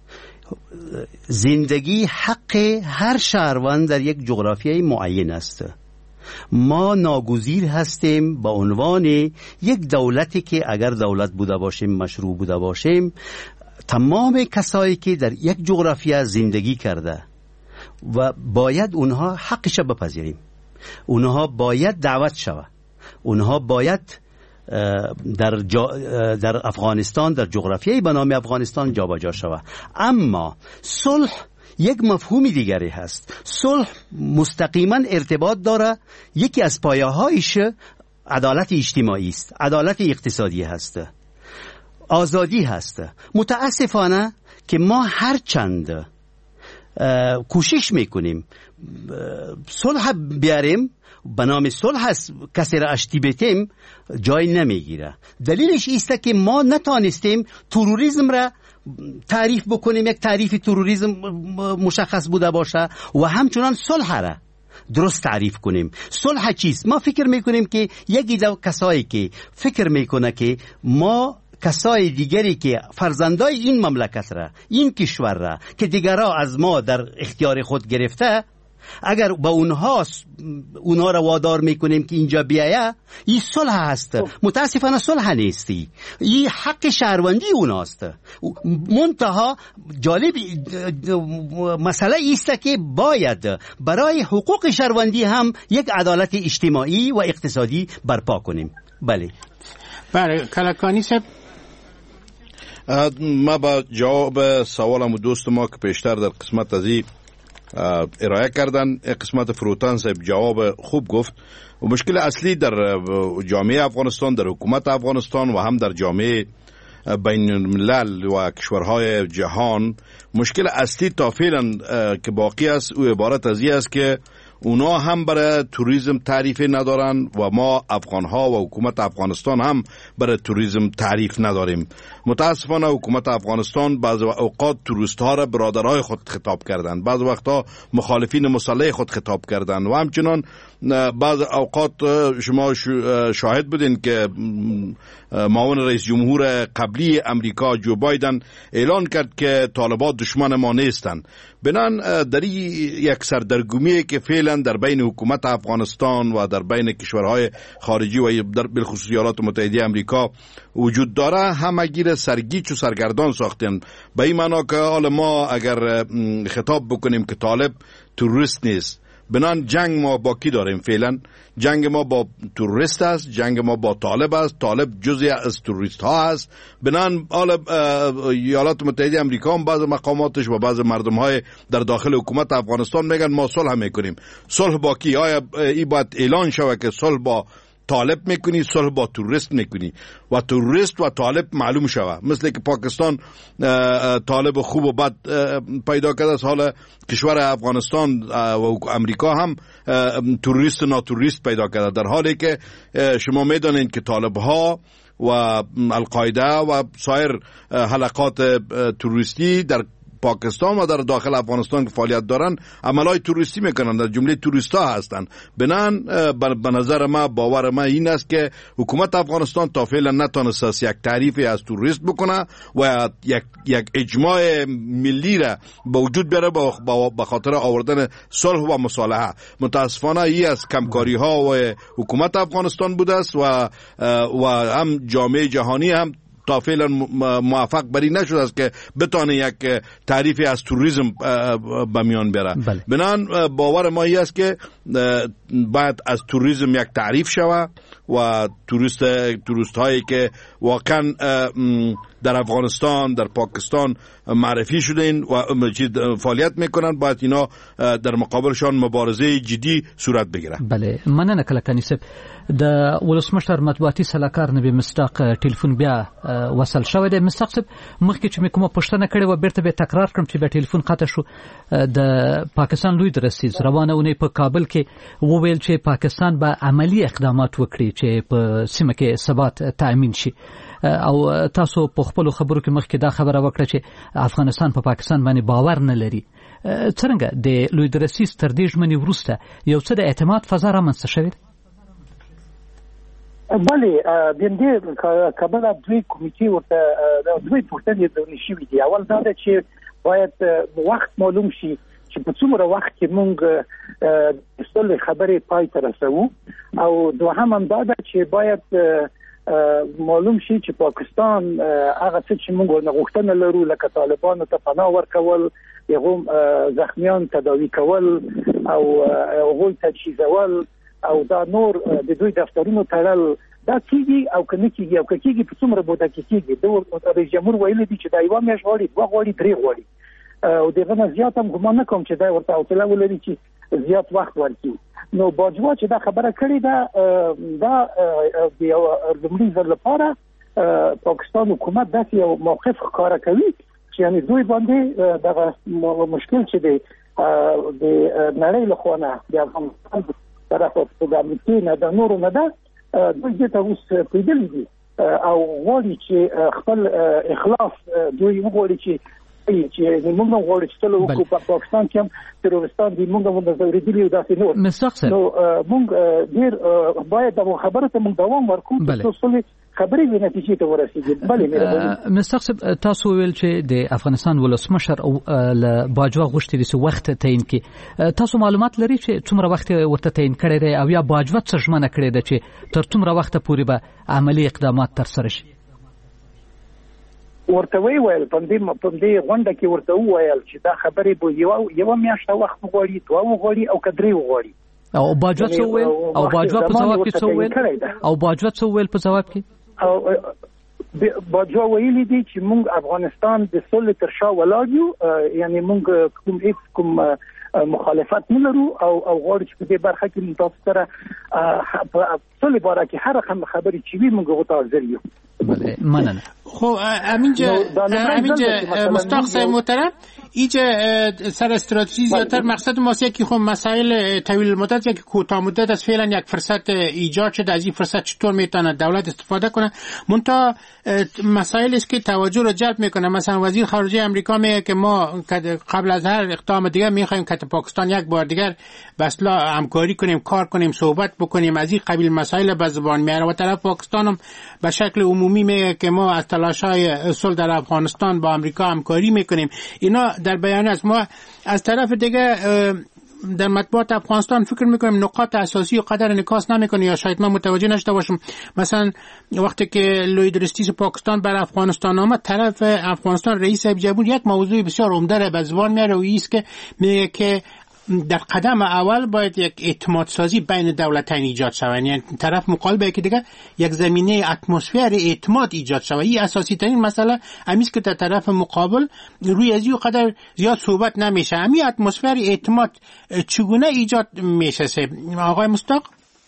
زندگی حق هر شهروند در یک جغرافیای معین است. ما ناگزیر هستیم با عنوان یک دولتی که اگر دولت بوده باشیم مشروع بوده باشیم، تمام کسایی که در یک جغرافیا زندگی کرده و باید اونها حقش بپذیریم، اونها باید دعوت شوه، اونها باید در, جا در افغانستان در جغرافیای به نام افغانستان جابجا شوه. اما صلح یک مفهوم دیگری هست. صلح مستقیما ارتباط داره، یکی از پایه‌هایش عدالت اجتماعی است، عدالت اقتصادی هست، آزادی هست. متاسفانه که ما هر چند کوشش میکنیم صلح بیاریم، به نام صلح هست کسی را اشتی بتیم، جای نمیگیره. دلیلش ایست که ما نتانستیم تروریسم را تعریف بکنیم، یک تعریف تروریسم مشخص بوده باشه و همچنان صلح را درست تعریف کنیم. صلح چیست؟ ما فکر میکنیم که یکی دو کسایی که فکر میکنه که ما کسای دیگری که فرزندای این مملکت را، این کشور را که دیگرها از ما در اختیار خود گرفته، اگر با اونها اونها را وادار میکنیم که اینجا بیایه، این صلح هست. متاسفانه صلح نیستی، این حق شهروندی اوناست. منتها جالب مسئله ایست که باید برای حقوق شهروندی هم یک عدالت اجتماعی و اقتصادی برپا کنیم. بله بله کلکانی صاحب، ما با جواب سوالم دوست ما که پیشتر در قسمت ازی ارائه کردن، قسمت فروتان صاحب جواب خوب گفت. و مشکل اصلی در جامعه افغانستان، در حکومت افغانستان و هم در جامعه بین الملل و کشورهای جهان، مشکل اصلی تا فعلا که باقی است او عبارت از این است که اونا هم برای توریسم تعریف ندارن و ما افغان ها و حکومت افغانستان هم برای توریسم تعریف نداریم. متاسفانه حکومت افغانستان بعض اوقات توریست ها را برادرای خود خطاب کردن، بعض وقتا مخالفین مسلح خود خطاب کردن و همچنان بعض اوقات شما شاهد بودین که معاون رئیس جمهور قبلی امریکا جو بایدن اعلان کرد که طالبان دشمن ما نیستند. بنان در یک سردرگمی که فعلا در بین حکومت افغانستان و در بین کشورهای خارجی و در بالخصوص ایالات متحده امریکا وجود داره، همگیر سرگیج و سرگردان ساختن. به این معنا که حالا ما اگر خطاب بکنیم که طالب تروریست نیست، بنان جنگ ما با کی داریم؟ فعلا جنگ ما با تروریست است، جنگ ما با طالب است، طالب جزئی از تروریست ها است. بنان حالا ایالات متحده امریکا هم بعض مقاماتش و بعض مردم های در داخل حکومت افغانستان میگن ما صلح میکنیم. صلح با کی؟ آیا این باید اعلان شود که صلح با طالب میکنی، صلح با تروریست میکنی و تروریست و طالب معلوم شود؟ مثل که پاکستان طالب خوب و بد پیدا کرده است، حالا کشور افغانستان و امریکا هم تروریست و ناتروریست پیدا کرده، در حالی که شما میدانید که طالب ها و القاعده و سایر حلقات تروریستی در پاکستان و در داخل افغانستان که فعالیت دارن عملای توریستی میکنن، در جمله توریستا هستن. بنان به نظر ما، باور ما این است که حکومت افغانستان تا فعلا نتونسته یک تعریفی از توریست بکنه و یک یک اجماع ملی را به وجود بیاره به خاطر آوردن صلح و مصالحه. متاسفانه این از کمکاری ها و حکومت افغانستان بوده است و و هم جامعه جهانی هم تا فعلا موفق بری نشده است که بتونه یک تعریفی از توریسم به میان بیاره. بنان باور ما این است که باید از توریسم یک تعریف شود و توریست توریست هایی که واقعا در افغانستان، در پاکستان معرفی شدن و فعالیت میکنن، باید اینا در مقابلشان مبارزه جدی صورت بگیره. بله، مننه کلکانی صاحب. د ولسمشر مطبوعاتي سلاکار نبی مصداق ټلیفون بیا وصل شوی دی. مصداق صاحب، مخکې چې مې کومه پوښتنه کړې و بیرته به تکرار کړم چې بیا ټلیفون قطع شو. د پاکستان لوی درسیز روانه اونۍ په کابل کې وویل چې پاکستان به عملی اقدامات وکړي چې په سیمه کې ثبات تأمین شي، او تاسو په خپل خبرو کې مخکې دا خبره وکړه چې افغانستان په پا پاکستان باندې باور نه لري. څنګه د لوی درسیز تر دې ژمنې وروسته یو څه د اعتماد فضا رامنځته شوې ده؟ بله، د دې کابل دوی کمیټې ورته دوی پوښتنې درنې شوې دي. اول دا ده چې باید وخت معلوم شي چې په څومره وخت کې موږ د صلح خبرې پای ته رسوو، او دوهم هم دا ده چې باید معلوم شي چې پاکستان هغه څه چې موږ غوښتنه لرو لکه طالبانو ته پناه ورکول، هغوی زخمیان تداوی کول او هغوی تجهیزول او دا نور د دوی دفترونو تړل، دا کیږي او کنه کیږي او کیږي په څومره بوده کې کیږي. د رئیس جمهور ویلي دي چې دا یو میاشت غواړي، دوه غواړي، درې غواړي، او دغه نه زیات هم ګمان نه کوم چې دا ورته حوصله ولري چې زیات وخت ورکړي. نو باجوا چې دا خبره کړې ده، دا د یو لومړي ځل لپاره پاکستان حکومت داسې یو موقف ښکاره کوي چې یعنې دوی باندې دغه مشکل چې دی د نړۍ له خوا نه د افغانستان طرفه د امریکې نه د نورو نه ده، دوی دې ته اوس پوهېدلي دي او غواړي چې خپل اخلاص دوی وغواړي چې چې موږ هم غواړو چې ټول وکړو په پاکستان کې هم تروریستان دي، موږ هم ځورېدلي او داسې نور. نو موږ ډېر باید دغه خبره ته موږ دوام ورکړو چې ټول خبرې به نتیجې ته ورسیږي. بله مهرباني. مستقصب تاسو ویل چې د افغانستان ولسمشر او ل باجوا غوښتي د وخت تعیین کې تاسو معلومات لري چې څومره وخت ورته تعیین کړی دی او یا باجوا څه ژمنه کړې ده چې تر څومره وخت پورې به عملی اقدامات ترسره شي؟ ورته ویل په دې په دې غونډه کې ورته ویل چې دا خبرې به یو یو میاشت وخت غواړي دوه غواړي او کدرې غواړي. او باجوا څه ویل او باجوا په جواب کې څه ویل او باجوا څه ویل په جواب کې؟ او باجوا ویلي دي چې موږ افغانستان د صلح تر شا ولاړ یو، یعنی موږ کوم هیڅ کوم مخالفت نه لرو او او غواړو چې په دې برخه کې موږ تاسو سره په صلح باره کې هر خبرې چې وي موږ غوښتل حاضر یو. بله مننه. خب امینجا امینجا مستاق صاحب محترم اینجا سر استراتژی زیادتر مقصد ماست یکی خب مسائل طویل المدت یکی کوتاه مدت از فعلا یک فرصت ایجاد شده، از این فرصت چطور میتونه دولت استفاده کنه. منتها مسائلی است که توجه رو جلب میکنه. مثلا وزیر خارجه امریکا میگه که ما قبل از هر اقدام دیگه میخوایم که پاکستان یک بار دیگر به اصطلاح همکاری کنیم، کار کنیم، صحبت بکنیم، از این قبیل مسائل به زبان میاره و طرف پاکستان هم به شکل عمومی میگه که ما از تلاش‌های صلح در افغانستان با امریکا همکاری میکنیم. اینا در بیان است. ما از طرف دیگه در مطبوعات افغانستان فکر میکنیم نقاط اساسی و قدر انعکاس نمیکنه یا شاید ما متوجه نشده باشیم. مثلا وقتی که لوید رستیس پاکستان بر افغانستان آمد، طرف افغانستان رئیس جمهور یک موضوع بسیار عمده را به زبان میاره و ایست که میگه که در قدم اول باید یک اعتماد سازی بین دولتین ایجاد شود. یعنی طرف مقابل که دیگه یک زمینه اتمسفر اعتماد ایجاد شود. این اساسی ترین مسئله همیست که در طرف مقابل روی از این قدر زیاد صحبت نمیشه. همین اتمسفر اعتماد چگونه ایجاد میشه آقای مستاق؟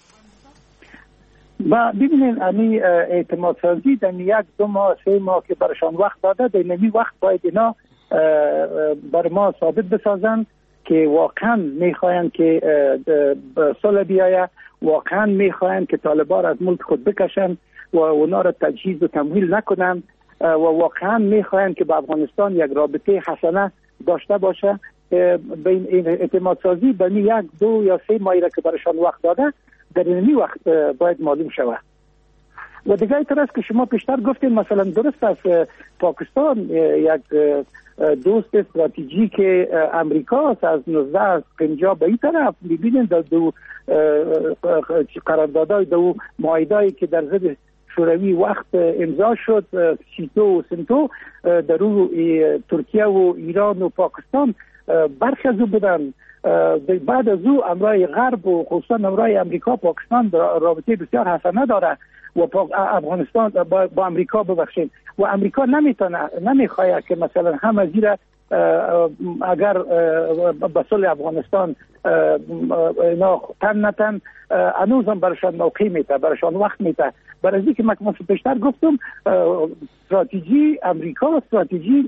با ببینید امی اعتماد سازی در یک دو ماه سه ماه که برشان وقت داده، در نمی وقت باید اینا بر ما ثابت بسازن که واقعا میخواین که صلح بیایه، واقعا میخواین که طالبان از ملک خود بکشن و اونا را تجهیز و تمویل نکنن و واقعا میخواین که با افغانستان یک رابطه حسنه داشته باشه. بین این اعتماد سازی بین یک دو یا سه ماهی را که برشان وقت داده در این وقت باید معلوم شود. و دیگه اینطور است که شما پیشتر گفتید مثلا درست است پاکستان یک دوست استراتژیک امریکاست از نوزده از پنجاه به این طرف. ببینید در دو قراردادهای دو معاهده‌ای که در ضد شوروی وقت امضا شد، سیتو و سنتو، در رو ترکیه و ایران و پاکستان برخی از او بودن. بعد از او امرای غرب و خصوصا امرای امریکا پاکستان رابطه بسیار حسنه داره و افغانستان با, با امریکا ببخشید و امریکا نمیتونه نمیخواد که مثلا هم زیر اگر به صلح افغانستان اینا تن نتن هنوزم برشان موقع میته، برشان وقت میته. برای اینکه من مثل پیشتر گفتم استراتژی امریکا استراتژی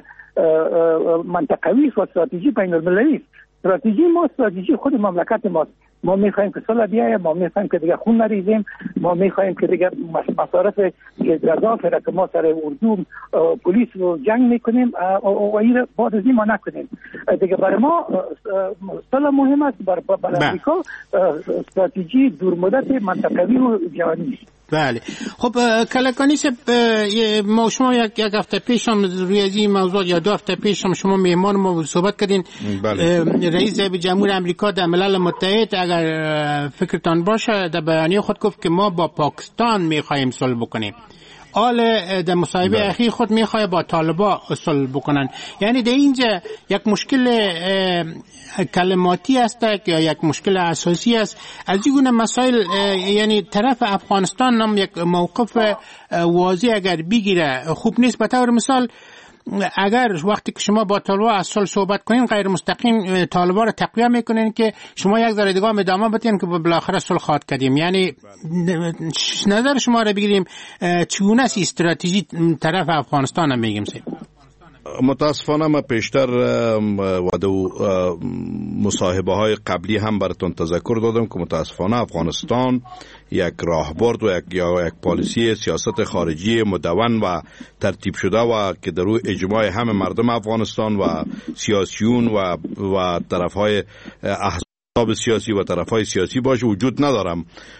منطقوی و استراتژی بین المللی. استراتژی ما استراتژی خود مملکت ماست. ما میخوایم که صلح بیایه، ما میخوایم که دیگه خون نریزیم، ما میخوایم که دیگه مصارف گزاف را که ما سر اردو پلیس رو جنگ میکنیم و این بعد از این ما نکنیم دیگه. برای ما صلح مهم است، برای امریکا استراتژی دور مدت منطقوی و جهانی. بله. خب کلکانی سب ما شما یک یک هفته پیش هم روی این موضوع یا دو هفته پیش هم شما مهمان ما صحبت کردین. بله. رئیس جمهور امریکا در ملل متحد اگر فکرتان باشه در بیانیه خود گفت که ما با پاکستان میخوایم صلح بکنیم. آل در مصاحبه اخیر خود میخواد با طالبان صلح بکنن. یعنی در اینجا یک مشکل کلماتی است یا یک مشکل اساسی است. از این گونه مسائل یعنی طرف افغانستان هم یک موقف واضح اگر بگیره خوب نیست. به طور مثال اگر وقتی که شما با طالبان از صلح صحبت کنین غیر مستقیم طالبان را تقویت میکنین که شما یک ذره دیگه ادامه بدین که بالاخره صلح خواهد کردیم. یعنی نظر شما را بگیریم چگونه است استراتژی طرف افغانستان هم میگیم سید؟ متاسفانه ما پیشتر و دو مصاحبه های قبلی هم براتون تذکر دادم که متاسفانه افغانستان یک راهبرد و یک یا یک پالیسی سیاست خارجی مدون و ترتیب شده و که در روی اجماع همه مردم افغانستان و سیاسیون و و طرفهای احزاب سیاسی و طرفهای سیاسی باشه وجود ندارم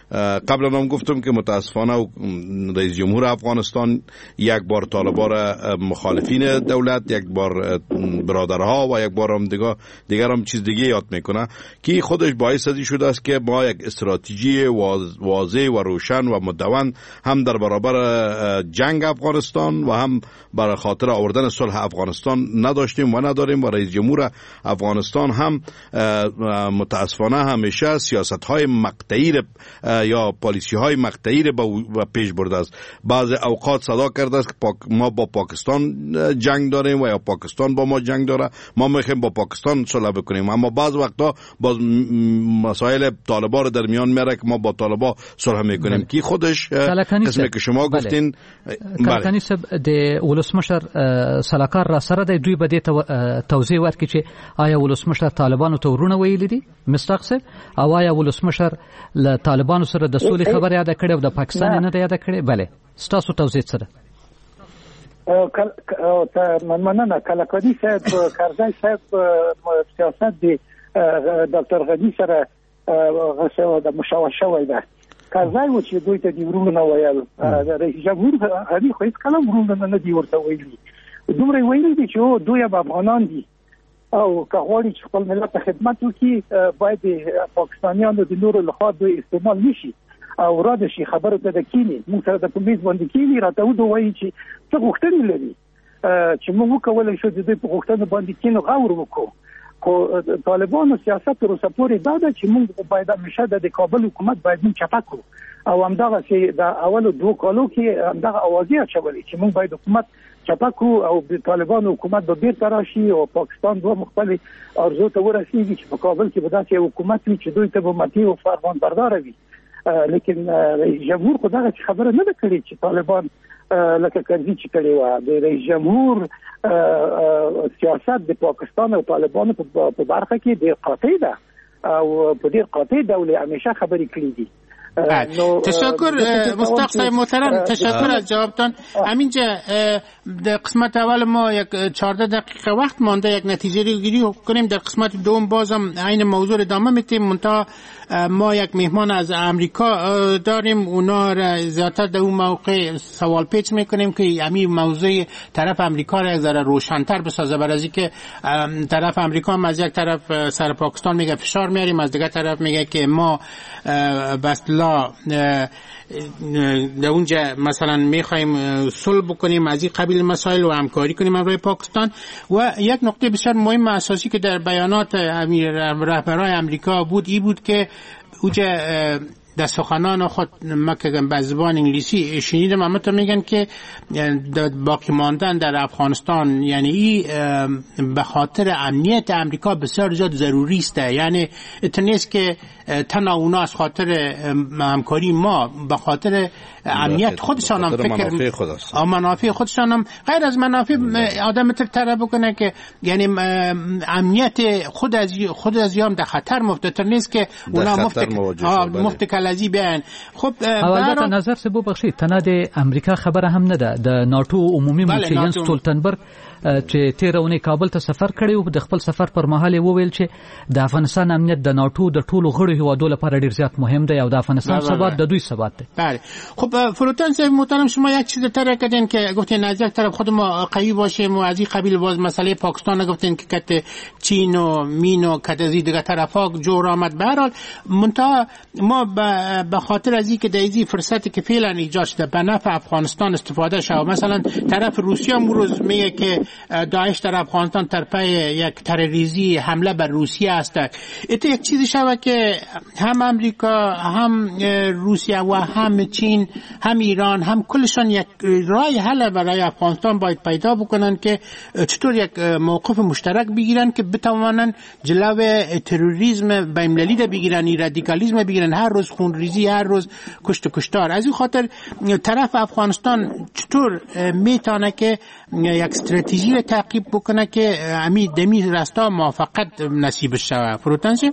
قبلا هم گفتم که متاسفانه رئیس جمهور افغانستان یک بار طالبان را مخالفین دولت، یک بار برادرها و یک بار هم دیگر دیگر هم چیز دیگه یاد میکنه که خودش باعث ازی شده است که ما یک استراتژی واضح و روشن و مدون هم در برابر جنگ افغانستان و هم برای خاطر آوردن صلح افغانستان نداشتیم و نداریم و رئیس جمهور افغانستان هم متاسفانه همیشه سیاست های مقطعی یا پالیسی های مقطعی را پیش برده است. بعض اوقات صدا کرده است که ما با پاکستان جنگ داریم و یا پاکستان با ما جنگ داره، ما میخوایم با پاکستان صلح بکنیم، اما بعض وقتا باز مسائل طالبان رو در میان میاره که ما با طالبان صلح میکنیم که خودش قسمی که شما گفتین. کلکانی صاحب د ولسمشر سلاکار را سره د دوی بده توضیح ورکړي چې آیا ولسمشر طالبانو ته ورونه ویلي دي مستق صاحب، او آیا ولسمشر له طالبانو سره د سولې خبر یاد کړي او د پاکستان نه یاد کړي؟ بله ستاسو توضیح سره مننه. کلکانی صاحب کرزی صاحب سیاست دی ډاکټر غنی سره غوښه د مشاور شوی ده. کرزی و چې دوی ته دی ورونه ویل، رئیس جمهور غنی خو هیڅ کلام ورونه نه دی ورته ویلي. دومره ویلي دي چې دوی افغانان دي او که غواړي چې خپل ملت ته خدمت وکړي باید پاکستانیانو د نورو لخوا دوی استعمال نشي او راده شي خبرو ته د کینی موږ سره د پولیس باندې کینی راته وایي چې څه غوښتنې لري چې موږ وکولای شو د دې په غوښتنو باندې کینو غور وکړو. خو طالبانو سیاست وروسته پورې دا ده چې موږ باید همیشه د کابل حکومت باید موږ چپه کړو او همدغه چې د اولو دوه کالو کې همدغه اوازې اچولې چې موږ باید حکومت چپه کړو او د طالبانو حکومت به بیرته راشي او پاکستان دوه مختلف ارزو ته ورسیږي چې په کابل کې به داسې حکومت وي چې دوی ته به مطیع او فرمان بردار وي. لیکن رئیس جمهور خو دغه خبره نه کړې چې طالبان لکه کرزي چې کړي و. د رئیس جمهور سیاست د پاکستان او طالبانو په برخه کې ډېر قاطع ده او په ډېر قاطع ډول همیشه خبرې کړې دي. تشکر مصطفی صاحب محترم، تشکر از جوابتان. همینجا در قسمت اول ما یک چهارده دقیقه وقت مانده یک نتیجه رو گیری کنیم. در قسمت دوم بازم این موضوع ادامه میتیم، منتها ما یک مهمان از امریکا داریم، اونا را زیادتر در اون موقع سوال پیچ میکنیم که همین موضوع طرف امریکا را یک ذره روشن‌تر بسازه، برای اینکه طرف امریکا هم از یک طرف سر پاکستان میگه فشار میاریم، از دیگه طرف میگه که ما بس در اونجا مثلا میخوایم صلح بکنیم از این قبیل مسائل و همکاری کنیم برای پاکستان. و یک نکته بسیار مهم اساسی که در بیانات رهبران امریکا بود این بود که اونجا در سخنان خود ما که به زبان انگلیسی شنیدم اما تا میگن که باقی ماندن در افغانستان یعنی این به خاطر امنیت امریکا بسیار زیاد ضروری است، یعنی اتنیست که تنها اونا از خاطر همکاری ما به خاطر امنیت خودشان هم فکر منافع خودشان منافع خودشان هم غیر از منافع آدم تر بکنه که یعنی امنیت خود از خود از یام در خطر مفت نیست که اونا مفت مفت کلازی بیان. خب البته نظر سه بو بخشید تنه د امریکا خبره هم نه ده. د ناتو عمومي مشر یانس ستولتنبرګ چې تیرونه کابل ته سفر کړی او د خپل سفر پر مهال وویل چې د افغانستان امنیت د ناتو د ټولو غړو هیوادو لپاره ډیر زیات مهم دی او د افغانستان ثبات د دوی ثبات دی. بله خب فروتن صاحب محترم شما یک چیز تر کردین که گفتین از یک طرف خود ما قوی باشیم و از این قبیل باز مسئله پاکستان گفتین که کت چین و مین و کت از دیگه طرفا جور آمد. به هر حال منتها ما به خاطر از اینکه در این فرصتی که فعلا ایجاد شده به نفع افغانستان استفاده شه، مثلا طرف روسیه هم روز میگه که داعش در افغانستان در پی یک تروریستی حمله بر روسیه است. ات یک چیزی شده که هم امریکا هم روسیه و هم چین هم ایران هم کلشان یک راه حل برای افغانستان باید پیدا بکنن که چطور یک موقف مشترک بگیرن که بتوانن جلوی تروریسم بین‌المللی ده بگیرن، رادیکالیسم بگیرن، هر روز خونریزی، هر روز کشت و کشتار. از این خاطر طرف افغانستان چطور میتونه که یک استراتژی را تعقیب بکنه که امی دمی راستا موافقت نصیبش شود؟ فروتنشی؟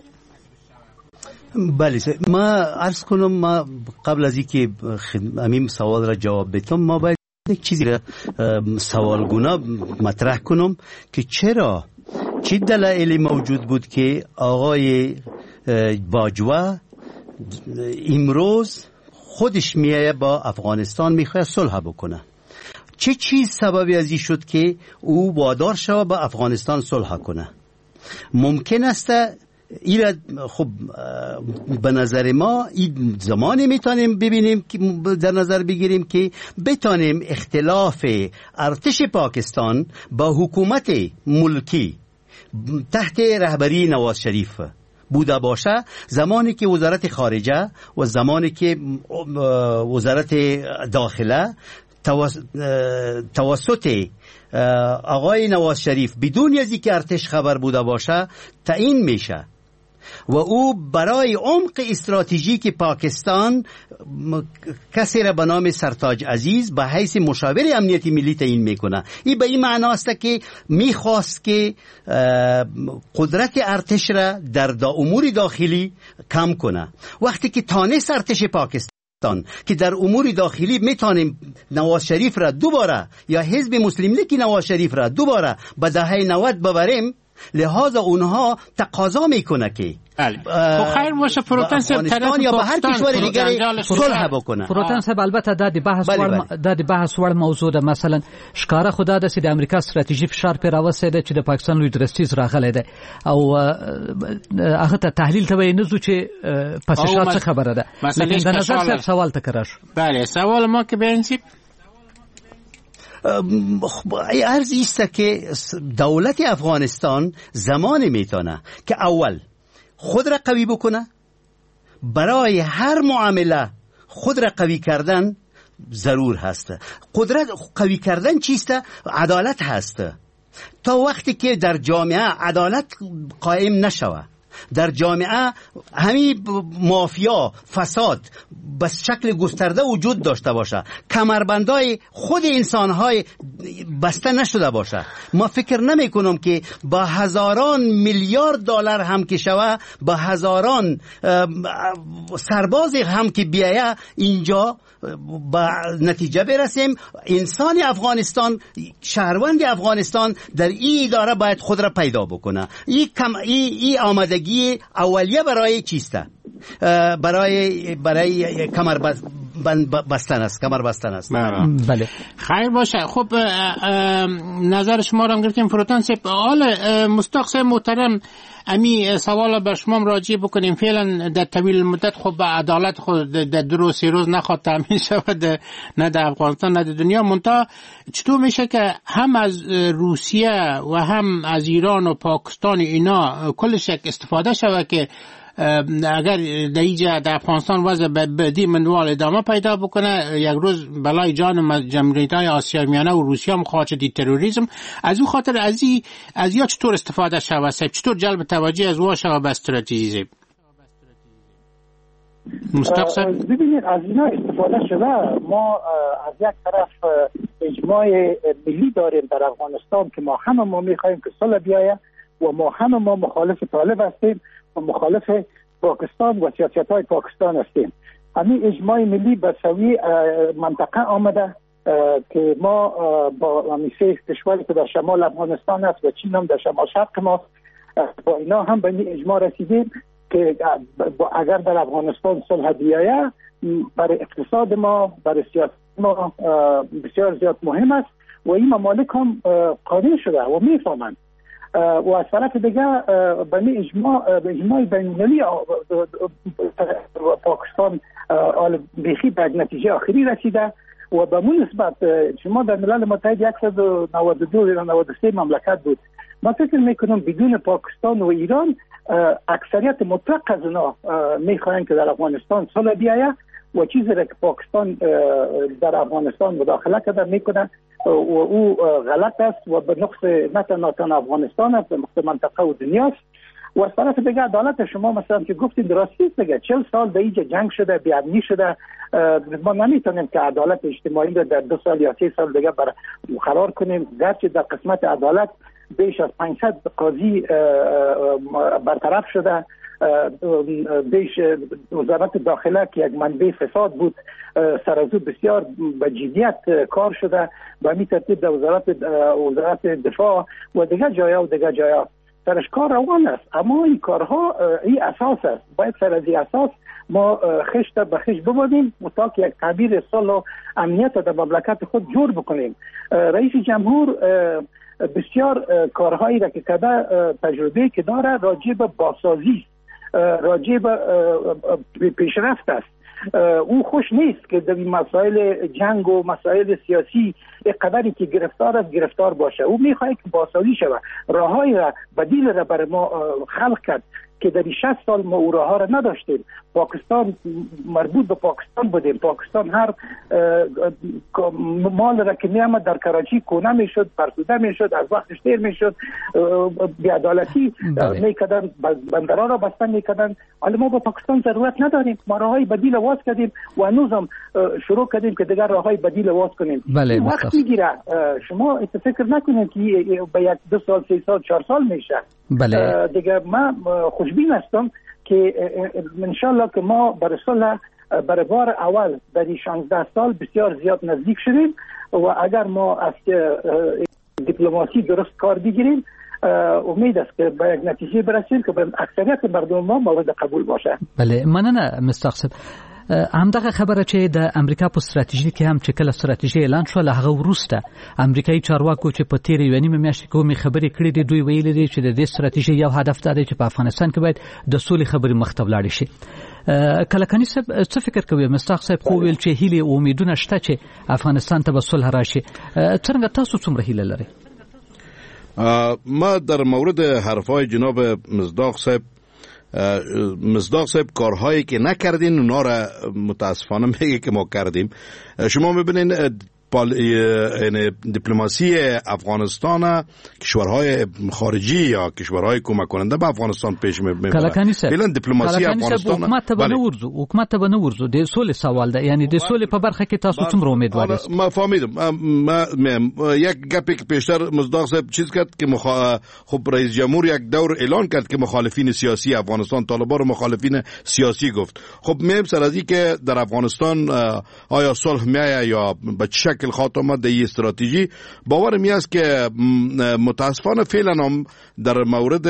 بله ما عرض کنم، ما قبل از اینکه همین سوال را جواب بدم ما باید یک چیزی را سوالگونه مطرح کنم که چرا چه دلایلی موجود بود که آقای باجوه امروز خودش میایه با افغانستان میخواد صلح بکنه. چه چیز سببی از این شد که او وادار شود با افغانستان صلح کنه؟ ممکن است ایراد خب به نظر ما این زمانی میتونیم ببینیم که در نظر بگیریم که بتونیم اختلاف ارتش پاکستان با حکومت ملکی تحت رهبری نواز شریف بوده باشه، زمانی که وزارت خارجه و زمانی که وزارت داخله توسط آقای نواز شریف بدون از اینکه ارتش خبر بوده باشه تعیین میشه و او برای عمق استراتژیک پاکستان کسی را به نام سرتاج عزیز به حیث مشاور امنیتی ملی تعیین میکنه. این به این معنا است که میخواست که قدرت ارتش را در امور داخلی کم کنه. وقتی که تانست ارتش پاکستان که در امور داخلی میتونیم نواز شریف را دوباره یا حزب مسلم لیگ نواز شریف را دوباره به دهه نود ببریم، لحاظ اونها تقاضا میکنه که خب خیر باشه فروتن صاحب طرف یا به هر کشور دیگه صلح بکنه. فروتن صاحب البته د دې بحث وړ د دې بحث وړ موضوع ده. مثلا ښکارا خدا د سید امریکا ستراتیژي فشار پر راوسته ده چې د پاکستان لوی درستیز راغلی ده او هغه ته تحلیل ته نه زو چې پس شات څه خبره ده. لیکن د نظر صاحب سوال تکرار شو. بله سوال ما که بنسیب عرض است که دولت افغانستان زمان میتونه که اول خود را قوی بکنه، برای هر معامله خود را قوی کردن ضرور هست. قدرت قوی کردن چیست؟ عدالت هست. تا وقتی که در جامعه عدالت قائم نشوه، در جامعه همین مافیا فساد به شکل گسترده وجود داشته باشه، کمربندای خود انسانهای بسته نشده باشه، ما فکر نمی کنم که با هزاران میلیارد دلار هم که شوه، با هزاران سرباز هم که بیایه اینجا با نتیجه برسیم. انسان افغانستان، شهروند افغانستان در این اداره باید خود را پیدا بکنه. این کم این ای آمادگی اولیه برای چیسته؟ برای برای کمر بستن است، کمر بستن است. بله خیر باشه. خب نظر شما را گرفتیم فروتن صاحب. حال مصداق صاحب محترم امی سوال به شما راجع بکنیم. فعلا در طویل مدت خب به عدالت خود در دو سه روز نخواد تامین شود، نه در افغانستان نه در دنیا. منتها چطور میشه که هم از روسیه و هم از ایران و پاکستان اینا کلش استفاده شود که اگر در اینجا در افغانستان وضع بدی منوال ادامه پیدا بکنه، یک روز بلای جان جمهوریت‌های آسیا میانه و روسیه مخاطر تروریسم، از اون خاطر از این از یا چطور استفاده شود؟ چطور جلب توجه از وا شود به استراتژی؟ مستقصد ببینید از اینا استفاده شده. ما از یک طرف اجماع ملی داریم در افغانستان که ما همه ما میخوایم که صلح بیاید و ما همه ما مخالف طالب هستیم و مخالف پاکستان و سیاست‌های پاکستان هستیم. همین اجماع ملی به سوی منطقه آمده که ما با همیشه کشوری که در شمال افغانستان است و چین هم در شمال شرق ما با اینا هم به این اجماع رسیدیم که اگر در افغانستان صلح بیاید برای اقتصاد ما، برای سیاست ما بسیار زیاد مهم است و این ممالک هم قانع شده و میفهمند. و از طرف دیگه به اجماع به اجماع بین‌المللی پاکستان بیخی به نتیجه آخری رسیده و به اون نسبت شما در ملل متحد صد و نود و دو یا نود و سه مملکت بود. ما فکر میکنم بدون پاکستان و ایران اکثریت مطلق از اونا میخواهند که در افغانستان صلح بیاید و چیزی را که پاکستان در افغانستان مداخله کرده میکنه و او غلط است و به نقص نه تنها افغانستان است، به نقص منطقه و دنیاست. و از طرف دیگه عدالت شما مثلا که گفتین درستی است دیگه، چهل سال در اینجا جنگ شده، بی‌امنی شده، ما نمیتونیم که عدالت اجتماعی رو در دو سال یا سه سال دیگه برقرار کنیم. گرچه در قسمت عدالت بیش از پانصد قاضی برطرف شده، بیش وزارت داخله که یک منبع فساد بود سر از او بسیار به جدیت کار شده، به همین ترتیب در وزارت وزارت دفاع و دیگه جایا و دیگه جایا. سرش کار روان است، اما این کارها این اساس است. باید سر از این اساس ما خشت به خشت ببودیم و تا که یک تعبیر صلح و امنیت در مملکت خود جور بکنیم. رئیس جمهور بسیار کارهایی را که کده تجربه که داره راجع به بازسازی، راجع به پیشرفت است. او خوش نیست که در مسائل جنگ و مسائل سیاسی قدری که گرفتار است گرفتار باشه. او میخواد که بازسازی شود، راههایی را بدیل را بر ما خلق کرد که در شصت سال ما او راه ها را نداشتیم. پاکستان مربوط به پاکستان بودیم، پاکستان هر مال را که میامد در کراچی کونه میشد، فرسوده میشد، از وقتش دیر میشد، بی‌عدالتی میکردن، بندرها را بستن میکردن. حالا ما با پاکستان ضرورت نداریم، ما راه های بدیل واز کردیم و هنوز هم شروع کردیم که دیگر راه های بدیل واز کنیم. بله وقت میگیره، شما فکر نکنید که به یک دو سال سه سال چهار سال میشه. بله دیگه من خوشبین هستم که انشالله که ما برای صلح برای بار اول در شانزده سال بسیار زیاد نزدیک شدیم و اگر ما از دیپلماسی درست کار بگیریم امید است که به یک نتیجه برسیم که به اکثریت مردم ما مورد قبول باشه. بله مننه مستقصب. همدغه خبره چې د امریکا په ستراتیژي کې هم چې کله ستراتیژي اعلان شو له هغه وروسته امریکایي چارواکو چې په تیرې یوه نیمه میاشتې کې کومې خبرې کړې دي دوی ویلي دي چې د دې ستراتیژي یو هدف دا دی چې په افغانستان کې باید د سولې خبرې مخ ته ولاړې شي. کلکاني صاحب څه فکر کوي؟ مستاق صاحب خو ویل چې هیلې او امیدونه شته چې افغانستان ته به صلح راشي. څنګه تاسو څومره هیله لرئ؟ ما در مورد حرفای جناب مصداق صاحب مصداق صاحب کارهایی که نکردین اونا را متاسفانه میگه که ما کردیم. شما میبینین یعنی دیپلماسی افغانستان کشورهای خارجی یا کشورهای کمک کننده به افغانستان پیش میبره. فعلا دیپلماسی افغانستان حکومت ته نه ورزو حکومت ته نه ورزو د سولې سوال ده، یعنی د سولې په برخه کې تاسو څومره امیدوار یاست؟ ما فهمیدم. یک گپی که پیشتر مصداق صاحب چیز کرد که مخ... خب رئیس جمهور یک دور اعلان کرد که مخالفین سیاسی افغانستان طالبان رو مخالفین سیاسی گفت. خب میم سر از که در افغانستان آیا صلح میایه یا به چه شکل خاتمه در این استراتژی، باورم است که متاسفانه فعلا هم در مورد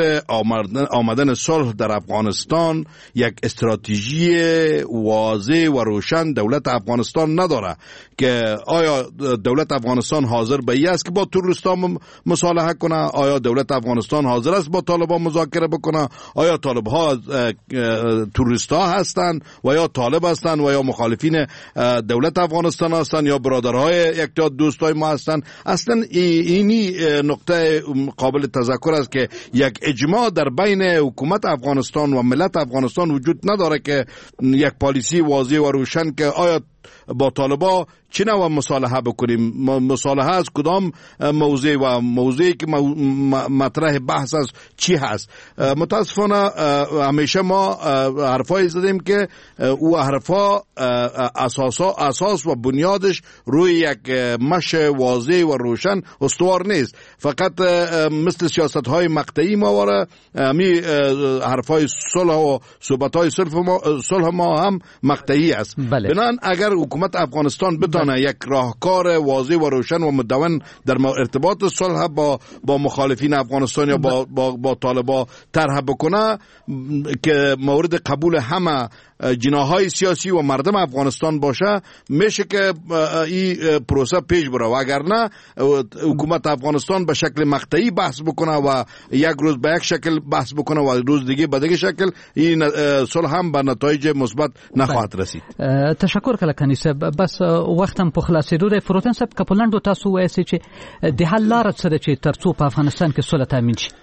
آمدن صلح در افغانستان یک استراتژی واضح و روشن دولت افغانستان نداره که آیا دولت افغانستان حاضر به این است که با تروریستان مصالحه کنه، آیا دولت افغانستان حاضر است با طالبان مذاکره بکنه، آیا طالب ها تروریستا هستند و یا طالب هستند و یا مخالفین دولت افغانستان هستند یا برادرهای یک تا دوستای ما هستند. اصلا اینی نقطه قابل تذکر است که یک اجماع در بین حکومت افغانستان و ملت افغانستان وجود نداره که یک پالیسی واضح و روشن که آیا با طالبا چه نوع مصالحه بکنیم، مصالحه از کدام موضوع و موضوعی که مطرح بحث است چی هست. متاسفانه همیشه ما حرفای زدیم که او حرفا اساسا اساس و بنیادش روی یک مش واضح و روشن استوار نیست، فقط مثل سیاست های مقطعی ما واره می حرفای صلح و صحبت های صلح ما هم مقطعی است. بله. بنان اگر حکومت افغانستان بتانه یک راهکار واضح و روشن و مدون در ارتباط صلح با با مخالفین افغانستان یا با با, با طالبان طرح بکنه که مورد قبول همه جناحهای سیاسی و مردم افغانستان باشه، میشه که این پروسه پیش بره. و اگر نه حکومت افغانستان به شکل مقطعی بحث بکنه و یک روز به یک شکل بحث بکنه و روز دیگه به دیگه شکل، این صلح هم به نتایج مثبت نخواهد رسید. تشکر کلکانی صاحب. بس وختم په خلاصېدو دی. فروتن صاحب کپلندو تاسو وایسي چې د حل لار څه ده چې ترڅو په افغانستان کې صلح تامین شي؟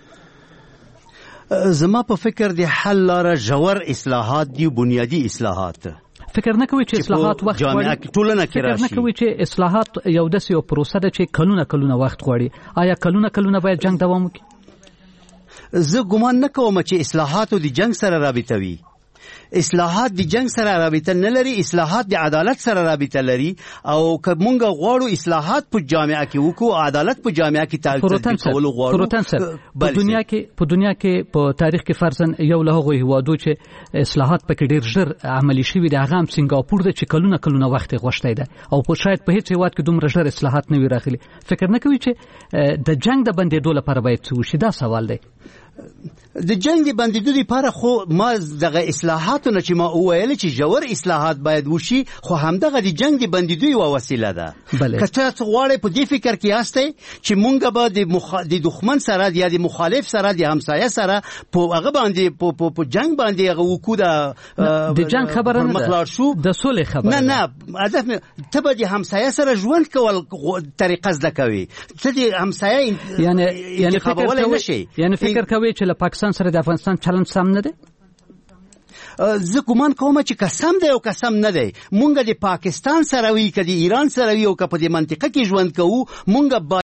زما په فکر د حل لار ژور اصلاحات دي، بنیادی اصلاحات. فکر نه کوي چې اصلاحات وخت غواړي؟ فکر نه کوي چې اصلاحات یو داسې یو پروسه ده چې کلونه کلونه وخت غواړي؟ آیا کلونه کلونه باید جنگ دوام وکړي؟ زه ګمان نه کوم چې اصلاحات د جنگ سره رابطه وي. اصلاحات د جنگ سره رابطه نه لري، اصلاحات د عدالت سره رابطه لري، او که مونږ غواړو اصلاحات په جامعه کې وکړو، عدالت په جامعه کې تطبیق کول غواړو. فروتن سر په دنیا کې په دنیا کې په تاریخ کې فرضاً یو له هغو هیوادو چې اصلاحات پکې ډیر ژر عملي شوي دي هغه هم سنگاپور دی چې کلونه کلونه وخت غوښتی دی، او په شاید په هیڅ هیواد کې دومره ژر اصلاحات نه وي راغلي. فکر نه کوي چې د جنگ د بندېدو لپاره باید څه وشي؟ دا سوال دی. د جنگ د بندیدو لپاره خو ما دغه اصلاحاتو نه چې ما وویل چې جوړ اصلاحات باید وشي، خو همدغه د جنگ د بندیدو یو وسیله ده. که تاسو غواړئ په دې فکر کې یاستئ چې مونږ به د مخ... د دښمن سره یا د مخالف سره د همسایه سره په هغه باندې په په په جنگ باندې هغه وکړو، د د جنگ خبره نه ده، د سولې خبره. نه نه هدف ته به د همسایه سره ژوند کول طریقه زده کوي، ته د همسایه یعنی یعنی فکر کوي یعنی فکر کوي چې له پاکستان سره د افغانستان چلند سم نه دی. زه ګمان کوم چې قسم دی او قسم نه دی. مونږ د پاکستان سره وی، که د ایران سره وی، او که په دې منطقه کې ژوند کوو، مونږ